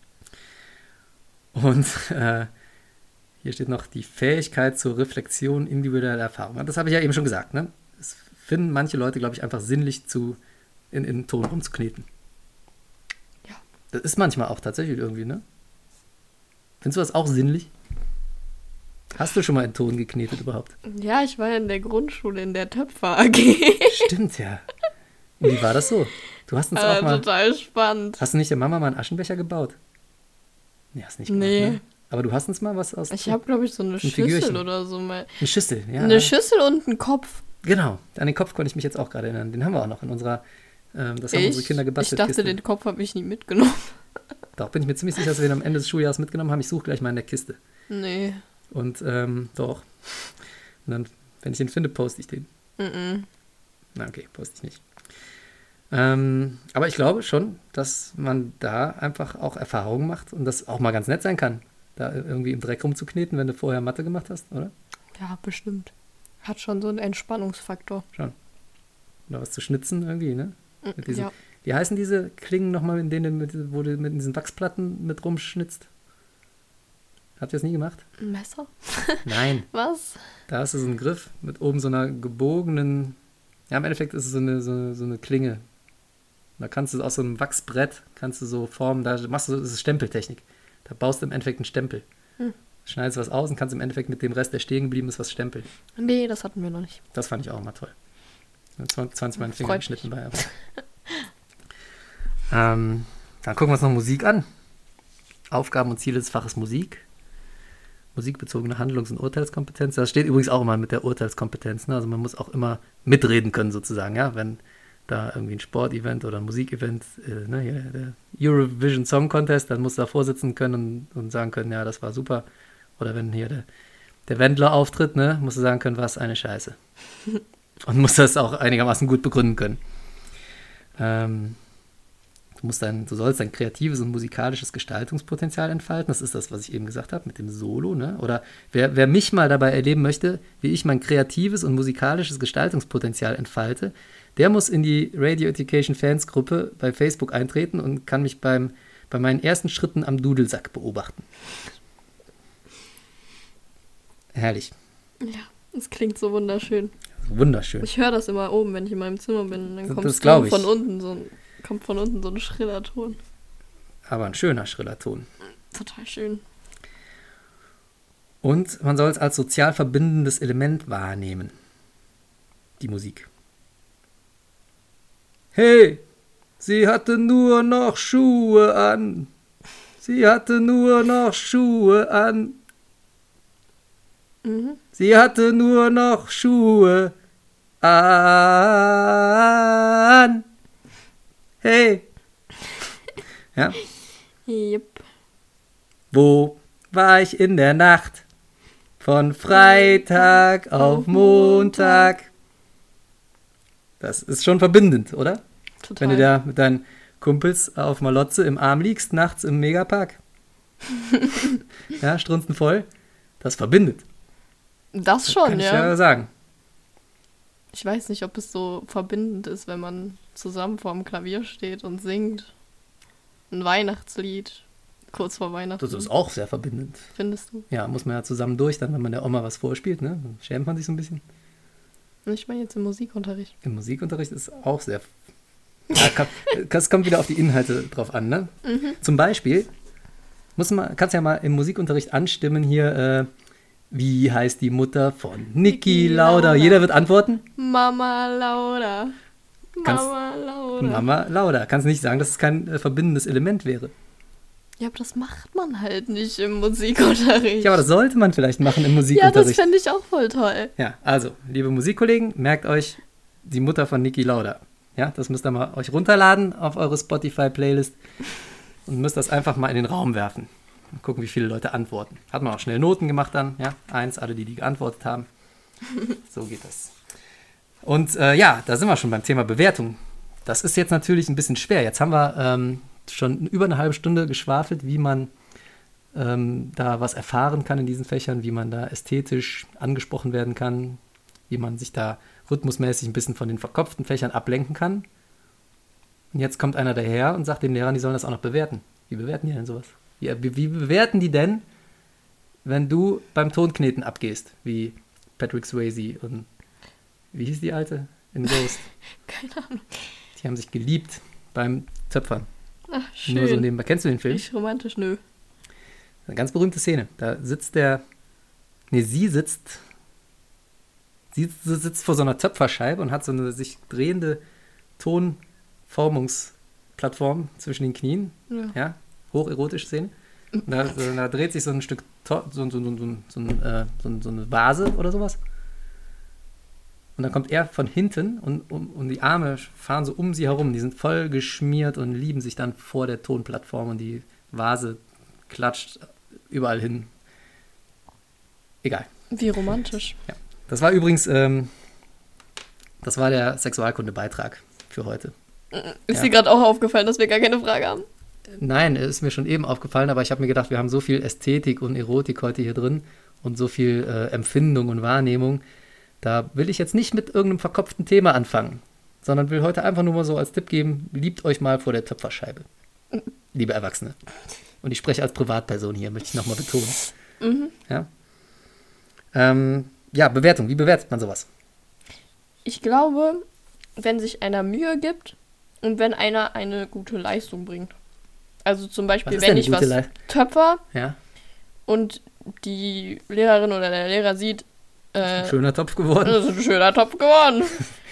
Und äh, hier steht noch die Fähigkeit zur Reflexion individueller Erfahrungen. Das habe ich ja eben schon gesagt, ne? Es finden manche Leute, glaube ich, einfach sinnlich zu, in, in Ton rumzukneten. Ja. Das ist manchmal auch tatsächlich irgendwie, ne? Findest du das auch sinnlich? Hast du schon mal in Ton geknetet überhaupt? Ja, ich war ja in der Grundschule in der Töpfer A G. Stimmt, ja. Und wie war das so? Du hast uns auch äh, mal... total spannend. Hast du nicht der Mama mal einen Aschenbecher gebaut? Nee, hast nicht gemacht, Nee. ne? Aber du hast uns mal was aus... Ich habe, glaube ich, so eine Schüssel Figürchen. oder so mal. Eine Schüssel, ja. Eine Schüssel und einen Kopf. Genau, an den Kopf konnte ich mich jetzt auch gerade erinnern. Den haben wir auch noch in unserer... Ähm, das haben unsere Kinder Ich, ich gebastelt. dachte, Kiste. den Kopf habe ich nie mitgenommen. Doch, bin ich mir ziemlich sicher, dass wir den am Ende des Schuljahres mitgenommen haben. Ich suche gleich mal in der Kiste. Nee. Und ähm, doch. Und dann, wenn ich den finde, poste ich den. Mhm. Na okay, poste ich nicht. Ähm, aber ich glaube schon, dass man da einfach auch Erfahrungen macht und das auch mal ganz nett sein kann, da irgendwie im Dreck rumzukneten, wenn du vorher Mathe gemacht hast, oder? Ja, bestimmt. Hat schon so einen Entspannungsfaktor. Schon. Oder was zu schnitzen irgendwie, ne? Mit diesen, Ja. Wie heißen diese Klingen nochmal, in denen du mit, wo du mit diesen Wachsplatten mit rumschnitzt? Habt ihr das nie gemacht? Ein Messer? Nein. Was? Da hast du so einen Griff mit oben so einer gebogenen, ja, im Endeffekt ist es so eine, so, so eine Klinge. Da kannst du aus so einem Wachsbrett, kannst du so formen, da machst du, das ist Stempeltechnik. Da baust du im Endeffekt einen Stempel. Hm. Schneidest was aus und kannst im Endeffekt mit dem Rest, der stehen geblieben ist, was stempeln. Nee, das hatten wir noch nicht. Das fand ich auch immer toll. zwanzig Mal den Finger Freut geschnitten bei. Aber. ähm, dann gucken wir uns noch Musik an. Aufgaben und Ziele des Faches Musik. musikbezogene Handlungs- und Urteilskompetenz. Das steht übrigens auch immer mit der Urteilskompetenz. Ne? Also man muss auch immer mitreden können sozusagen, ja, wenn da irgendwie ein Sportevent oder ein Musikevent, äh, ne, hier der Eurovision Song Contest, dann muss da vorsitzen können und, und sagen können, ja, das war super. Oder wenn hier der, der Wendler auftritt, ne, musst du sagen können, was eine Scheiße. Und muss das auch einigermaßen gut begründen können. Ähm, du, musst dein, du sollst dein kreatives und musikalisches Gestaltungspotenzial entfalten. Das ist das, was ich eben gesagt habe mit dem Solo. Ne? Oder wer, wer mich mal dabei erleben möchte, wie ich mein kreatives und musikalisches Gestaltungspotenzial entfalte, der muss in die Radio Education Fans Gruppe bei Facebook eintreten und kann mich beim, bei meinen ersten Schritten am Dudelsack beobachten. Herrlich. Ja, das klingt so wunderschön. Wunderschön. Ich höre das immer oben, wenn ich in meinem Zimmer bin. Dann Das- kommt das glaub ich. von unten so ein, kommt von unten so ein schriller Ton. Aber ein schöner, schriller Ton. Total schön. Und man soll es als sozial verbindendes Element wahrnehmen. Die Musik. Hey, sie hatte nur noch Schuhe an. Sie hatte nur noch Schuhe an. Mhm. Sie hatte nur noch Schuhe an. Hey. Ja. Yep. Wo war ich in der Nacht? Von Freitag auf Montag. Das ist schon verbindend, oder? Total. Wenn du da mit deinen Kumpels auf Malotze im Arm liegst, nachts im Megapark. Ja, strunzenvoll. Das verbindet. Das schon, Kann ich ja. ja sagen. Ich weiß nicht, ob es so verbindend ist, wenn man zusammen vorm Klavier steht und singt. Ein Weihnachtslied. Kurz vor Weihnachten. Das ist auch sehr verbindend. Findest du? Ja, muss man ja zusammen durch, dann, wenn man der Oma was vorspielt, ne? Dann schämt man sich so ein bisschen. Ich meine jetzt im Musikunterricht. Im Musikunterricht ist auch sehr. Ja, kann, das kommt wieder auf die Inhalte drauf an, ne? Mhm. Zum Beispiel muss man, kannst du ja mal im Musikunterricht anstimmen hier, äh, wie heißt die Mutter von Niki Niki Lauda? Lauda. Jeder wird antworten. Mama Lauda. Kannst- Mama Lauda. Mama Lauda. Kannst nicht sagen, dass es kein äh, verbindendes Element wäre. Ja, aber das macht man halt nicht im Musikunterricht. Ja, aber das sollte man vielleicht machen im ja, das Musikunterricht. fände ich auch voll toll. Ja, also, liebe Musikkollegen, merkt euch die Mutter von Niki Lauda. Ja, das müsst ihr mal euch runterladen auf eure Spotify-Playlist und müsst das einfach mal in den Raum werfen. Mal gucken, wie viele Leute antworten. Hat man auch schnell Noten gemacht dann, ja, eins, alle, die die geantwortet haben. So geht das. Und äh, ja, da sind wir schon beim Thema Bewertung. Das ist jetzt natürlich ein bisschen schwer. Jetzt haben wir ähm, schon über eine halbe Stunde geschwafelt, wie man ähm, da was erfahren kann in diesen Fächern, wie man da ästhetisch angesprochen werden kann, wie man sich da rhythmusmäßig ein bisschen von den verkopften Fächern ablenken kann. Und jetzt kommt einer daher und sagt den Lehrern, die sollen das auch noch bewerten. Wie bewerten die denn sowas? Wie, wie, wie bewerten die denn, wenn du beim Tonkneten abgehst, wie Patrick Swayze und wie hieß die Alte in Ghost? Keine Ahnung. Die haben sich geliebt beim Töpfern. Ach, schön. Nur so nebenbei. Kennst du den Film? Nicht romantisch, nö. Eine ganz berühmte Szene. Da sitzt der, nee, sie sitzt, sie sitzt vor so einer Töpferscheibe und hat so eine sich drehende Tonformungsplattform zwischen den Knien. Ja. Ja, hocherotische Szene. Und da, so, da dreht sich so ein Stück, To- so, so, so, so, so, ein, äh, so, so eine Vase oder sowas. Und dann kommt er von hinten und, um, und die Arme fahren so um sie herum. Die sind voll geschmiert und lieben sich dann vor der Tonplattform und die Vase klatscht überall hin. Egal. Wie romantisch. Das war übrigens, ähm, das war der Sexualkunde-Beitrag für heute. Ist Ja. dir gerade auch aufgefallen, dass wir gar keine Frage haben? Nein, ist mir schon eben aufgefallen, aber ich habe mir gedacht, wir haben so viel Ästhetik und Erotik heute hier drin und so viel äh, Empfindung und Wahrnehmung. Da will ich jetzt nicht mit irgendeinem verkopften Thema anfangen, sondern will heute einfach nur mal so als Tipp geben, liebt euch mal vor der Töpferscheibe, liebe Erwachsene. Und ich spreche als Privatperson hier, möchte ich nochmal betonen. Mhm. Ja? Ähm, ja, Bewertung, wie bewertet man sowas? Ich glaube, wenn sich einer Mühe gibt und wenn einer eine gute Leistung bringt. Also zum Was Beispiel, ist wenn denn eine ich gute was Lei- töpfer Ja, und die Lehrerin oder der Lehrer sieht, äh, schöner Topf geworden. das ist ein schöner Topf geworden.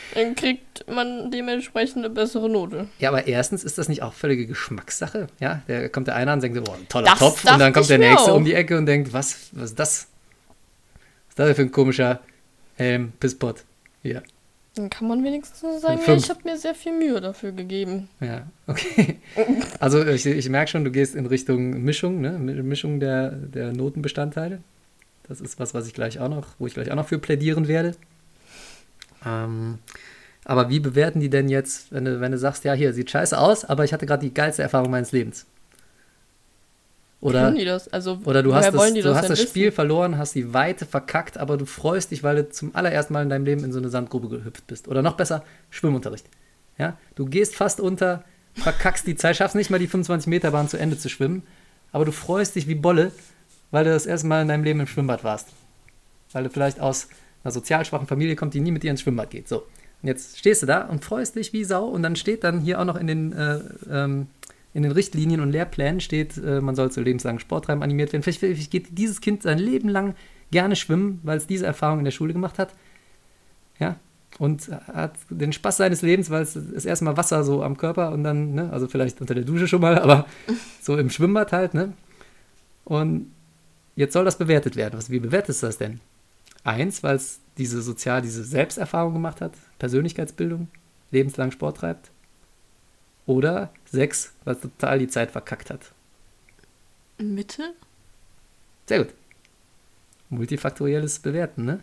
Dann kriegt man dementsprechend eine bessere Note. Ja, aber erstens ist das nicht auch völlige Geschmackssache. Ja, da kommt der eine an und denkt, boah, ein toller Das Topf. Und dachte dann kommt ich der mir nächste auch. um die Ecke und denkt, was, was ist das? Was ist das denn für ein komischer ähm, Pisspot? Hier. Dann kann man wenigstens so sagen, ja, Fünf. ich habe mir sehr viel Mühe dafür gegeben. Ja, okay. Also ich, ich merke schon, du gehst in Richtung Mischung, ne? Mi- Mischung der, der Notenbestandteile. Das ist was, was ich gleich auch noch, wo ich gleich auch noch für plädieren werde. Ähm, aber wie bewerten die denn jetzt, wenn du, wenn du sagst, ja, hier, sieht scheiße aus, aber ich hatte gerade die geilste Erfahrung meines Lebens? Oder, Können die das? Also, oder du woher hast, das, wollen die du das hast denn das wissen? Spiel verloren, hast die Weite verkackt, aber du freust dich, weil du zum allerersten Mal in deinem Leben in so eine Sandgrube gehüpft bist. Oder noch besser, Schwimmunterricht. Ja? Du gehst fast unter, verkackst die Zeit, schaffst nicht mal die fünfundzwanzig Meter Bahn zu Ende zu schwimmen, aber du freust dich wie Bolle, weil du das erste Mal in deinem Leben im Schwimmbad warst. Weil du vielleicht aus einer sozial schwachen Familie kommst, die nie mit dir ins Schwimmbad geht. So. Und jetzt stehst du da und freust dich wie Sau und dann steht dann hier auch noch in den, äh, ähm, in den Richtlinien und Lehrplänen steht, äh, man soll zu lebenslangen Sporttreiben animiert werden. Vielleicht, vielleicht geht dieses Kind sein Leben lang gerne schwimmen, weil es diese Erfahrung in der Schule gemacht hat. Ja, und hat den Spaß seines Lebens, weil es das erste Mal Wasser so am Körper und dann, ne, also vielleicht unter der Dusche schon mal, aber so im Schwimmbad halt, ne? Und jetzt soll das bewertet werden. Was, wie bewertest du das denn? Eins, weil es diese sozial, diese Selbsterfahrung gemacht hat, Persönlichkeitsbildung, lebenslang Sport treibt. Oder sechs, weil es total die Zeit verkackt hat. Mitte? Sehr gut. Multifaktorielles Bewerten, ne?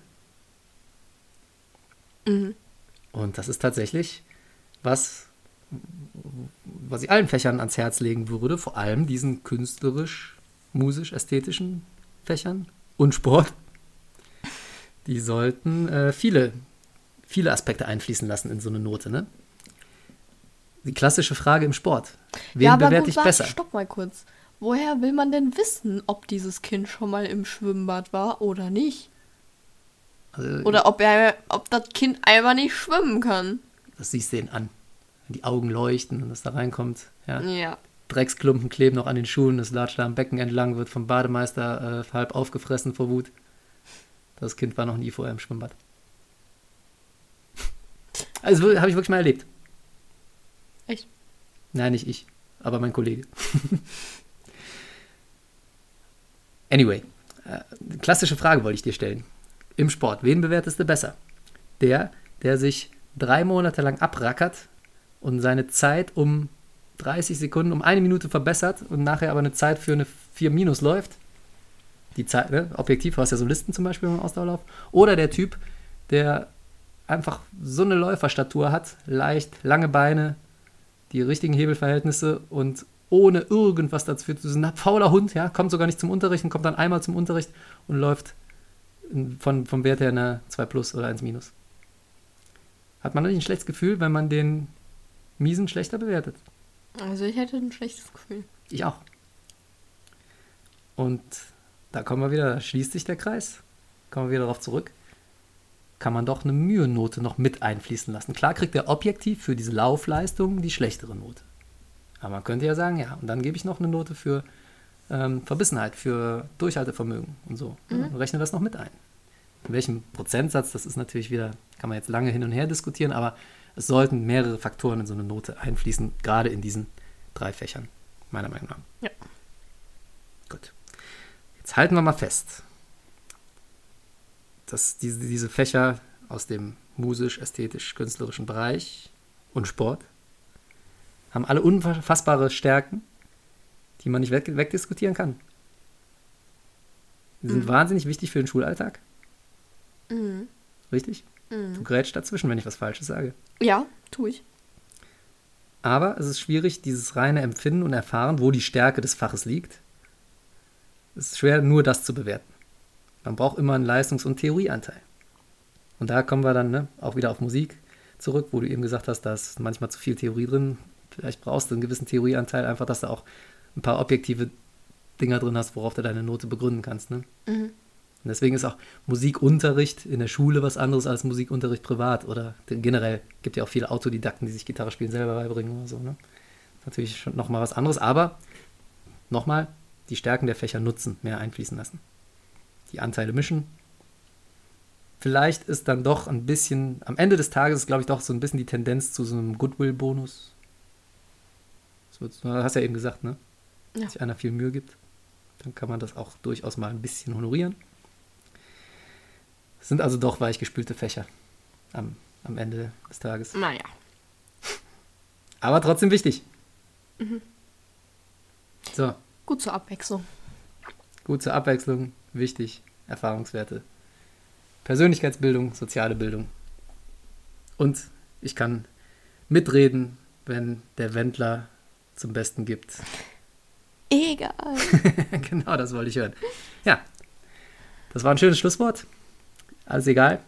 Mhm. Und das ist tatsächlich was, was ich allen Fächern ans Herz legen würde, vor allem diesen künstlerisch, musisch, ästhetischen Fächern und Sport. Die sollten äh, viele, viele Aspekte einfließen lassen in so eine Note, ne? Die klassische Frage im Sport. Wen ja, aber bewerte wo- ich warte, besser? Stopp mal kurz. Woher will man denn wissen, ob dieses Kind schon mal im Schwimmbad war oder nicht? Also, Oder ob er, ob das Kind einfach nicht schwimmen kann? das siehst du denen an. Wenn die Augen leuchten und das da reinkommt. Ja. Ja. Drecksklumpen kleben noch an den Schuhen, das latscht da am Becken entlang, wird vom Bademeister äh, halb aufgefressen vor Wut. Das Kind war noch nie vorher im Schwimmbad. Also habe ich wirklich mal erlebt. Echt? Nein, nicht ich, aber mein Kollege. Anyway, äh, klassische Frage wollte ich dir stellen. Im Sport, wen bewertest du besser? Der, der sich drei Monate lang abrackert und seine Zeit um dreißig Sekunden, um eine Minute verbessert und nachher aber eine Zeit für eine vier minus läuft? Die Zeit, ne? Objektiv, du hast ja so Listen zum Beispiel im Ausdauerlauf. Oder der Typ, der einfach so eine Läuferstatur hat, leicht, lange Beine, die richtigen Hebelverhältnisse und ohne irgendwas dazu. Das ist ein fauler Hund, ja, kommt sogar nicht zum Unterricht und kommt dann einmal zum Unterricht und läuft in, von, vom Wert her eine zwei plus oder eins minus. Hat man nicht ein schlechtes Gefühl, wenn man den Miesen schlechter bewertet? Also ich hätte ein schlechtes Gefühl. Ich auch. Und da kommen wir wieder, da schließt sich der Kreis. Kommen wir wieder darauf zurück. Kann man doch eine Mühenote noch mit einfließen lassen. Klar kriegt der objektiv für diese Laufleistung die schlechtere Note. Aber man könnte ja sagen, ja, und dann gebe ich noch eine Note für ähm, Verbissenheit, für Durchhaltevermögen und so. Mhm. Und rechne das noch mit ein. In welchem Prozentsatz, das ist natürlich wieder, kann man jetzt lange hin und her diskutieren, aber es sollten mehrere Faktoren in so eine Note einfließen, gerade in diesen drei Fächern, meiner Meinung nach. Ja. Gut. Jetzt halten wir mal fest, dass diese, diese Fächer aus dem musisch-ästhetisch-künstlerischen Bereich und Sport haben alle unfassbare Stärken, die man nicht weg, wegdiskutieren kann. Die sind Mhm. wahnsinnig wichtig für den Schulalltag. Mhm. Richtig? Du Mhm. grätschst dazwischen, wenn ich was Falsches sage. Ja, tue ich. Aber es ist schwierig, dieses reine Empfinden und Erfahren, wo die Stärke des Faches liegt. Es ist schwer, nur das zu bewerten. Man braucht immer einen Leistungs- und Theorieanteil. Und da kommen wir dann ne, auch wieder auf Musik zurück, wo du eben gesagt hast, da ist manchmal zu viel Theorie drin. Vielleicht brauchst du einen gewissen Theorieanteil, einfach, dass du auch ein paar objektive Dinger drin hast, worauf du deine Note begründen kannst. Ne? Mhm. Und deswegen ist auch Musikunterricht in der Schule was anderes als Musikunterricht privat. Oder generell gibt ja auch viele Autodidakten, die sich Gitarre spielen selber beibringen oder so. Ne? Natürlich schon nochmal was anderes, aber nochmal, die Stärken der Fächer nutzen, mehr einfließen lassen. Die Anteile mischen, vielleicht ist dann doch ein bisschen, am Ende des Tages ist, glaube ich, doch so ein bisschen die Tendenz zu so einem Goodwill-Bonus. Das wird, du hast ja eben gesagt, ne? Ja. Wenn sich einer viel Mühe gibt, dann kann man das auch durchaus mal ein bisschen honorieren. Es sind also doch weichgespülte Fächer am, am Ende des Tages. Naja. Aber trotzdem wichtig. Mhm. So, Gut zur Abwechslung. gut zur Abwechslung, wichtig, Erfahrungswerte. Persönlichkeitsbildung, soziale Bildung. Und ich kann mitreden, wenn der Wendler zum Besten gibt. Egal. Genau, das wollte ich hören. Ja, das war ein schönes Schlusswort. Alles egal.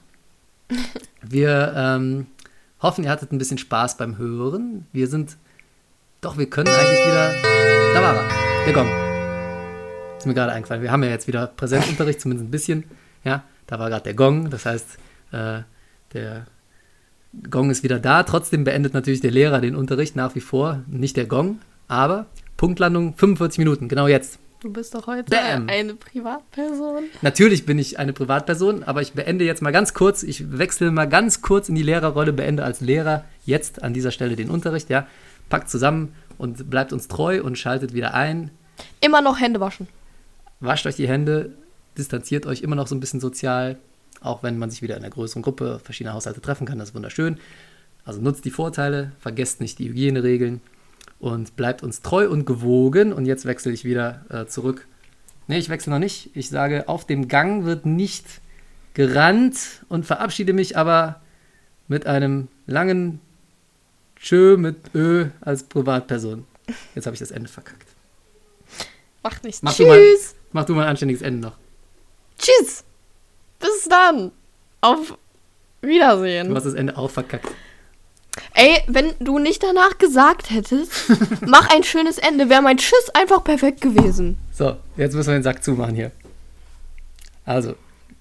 Wir ähm, hoffen, ihr hattet ein bisschen Spaß beim Hören. Wir sind, doch, wir können eigentlich wieder, da war er, der Gong. Ist mir gerade eingefallen. Wir haben ja jetzt wieder Präsenzunterricht, zumindest ein bisschen. Ja, da war gerade der Gong. Das heißt, äh, der Gong ist wieder da. Trotzdem beendet natürlich der Lehrer den Unterricht nach wie vor. Nicht der Gong, aber Punktlandung fünfundvierzig Minuten, genau jetzt. Du bist doch heute Bam. eine Privatperson. Natürlich bin ich eine Privatperson, aber ich beende jetzt mal ganz kurz, ich wechsle mal ganz kurz in die Lehrerrolle, beende als Lehrer jetzt an dieser Stelle den Unterricht, ja. Packt zusammen und bleibt uns treu und schaltet wieder ein. Immer noch Hände waschen. Wascht euch die Hände, distanziert euch immer noch so ein bisschen sozial, auch wenn man sich wieder in einer größeren Gruppe verschiedener Haushalte treffen kann, das ist wunderschön. Also nutzt die Vorteile, vergesst nicht die Hygieneregeln und bleibt uns treu und gewogen. Und jetzt wechsle ich wieder äh, zurück. Nee, ich wechsle noch nicht. Ich sage, auf dem Gang wird nicht gerannt und verabschiede mich aber mit einem langen Tschö mit Ö als Privatperson. Jetzt habe ich das Ende verkackt. Macht nichts. Mach du, mal, Tschüss. mach du mal ein anständiges Ende noch. Tschüss. Bis dann. Auf Wiedersehen. Du hast das Ende auch verkackt. Ey, wenn du nicht danach gesagt hättest, mach ein schönes Ende, wäre mein Tschüss einfach perfekt gewesen. So, jetzt müssen wir den Sack zumachen hier. Also,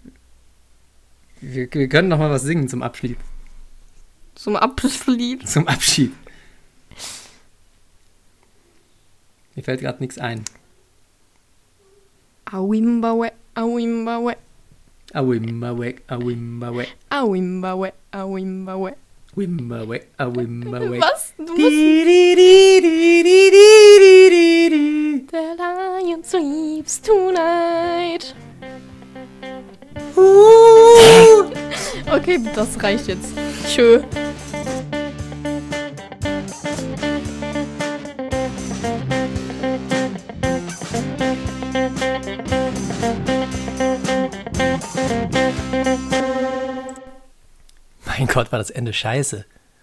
wir, wir können noch mal was singen zum Abschied. Zum Abschied. Zum Abschied. Mir fällt gerade nichts ein. Awimbawe, awimbawe, Awimbawe, awimbawe, awimbawe, awimbawe. wimbawe, awimbawe. Was? Du musst... The lion sleeps tonight. Okay, das reicht jetzt. Tschö. Mein Gott, war das Ende scheiße.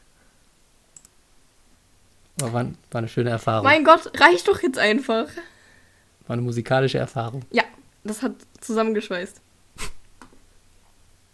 Aber war, war eine schöne Erfahrung. Mein Gott, reicht doch jetzt einfach. War eine musikalische Erfahrung. Ja, das hat zusammengeschweißt.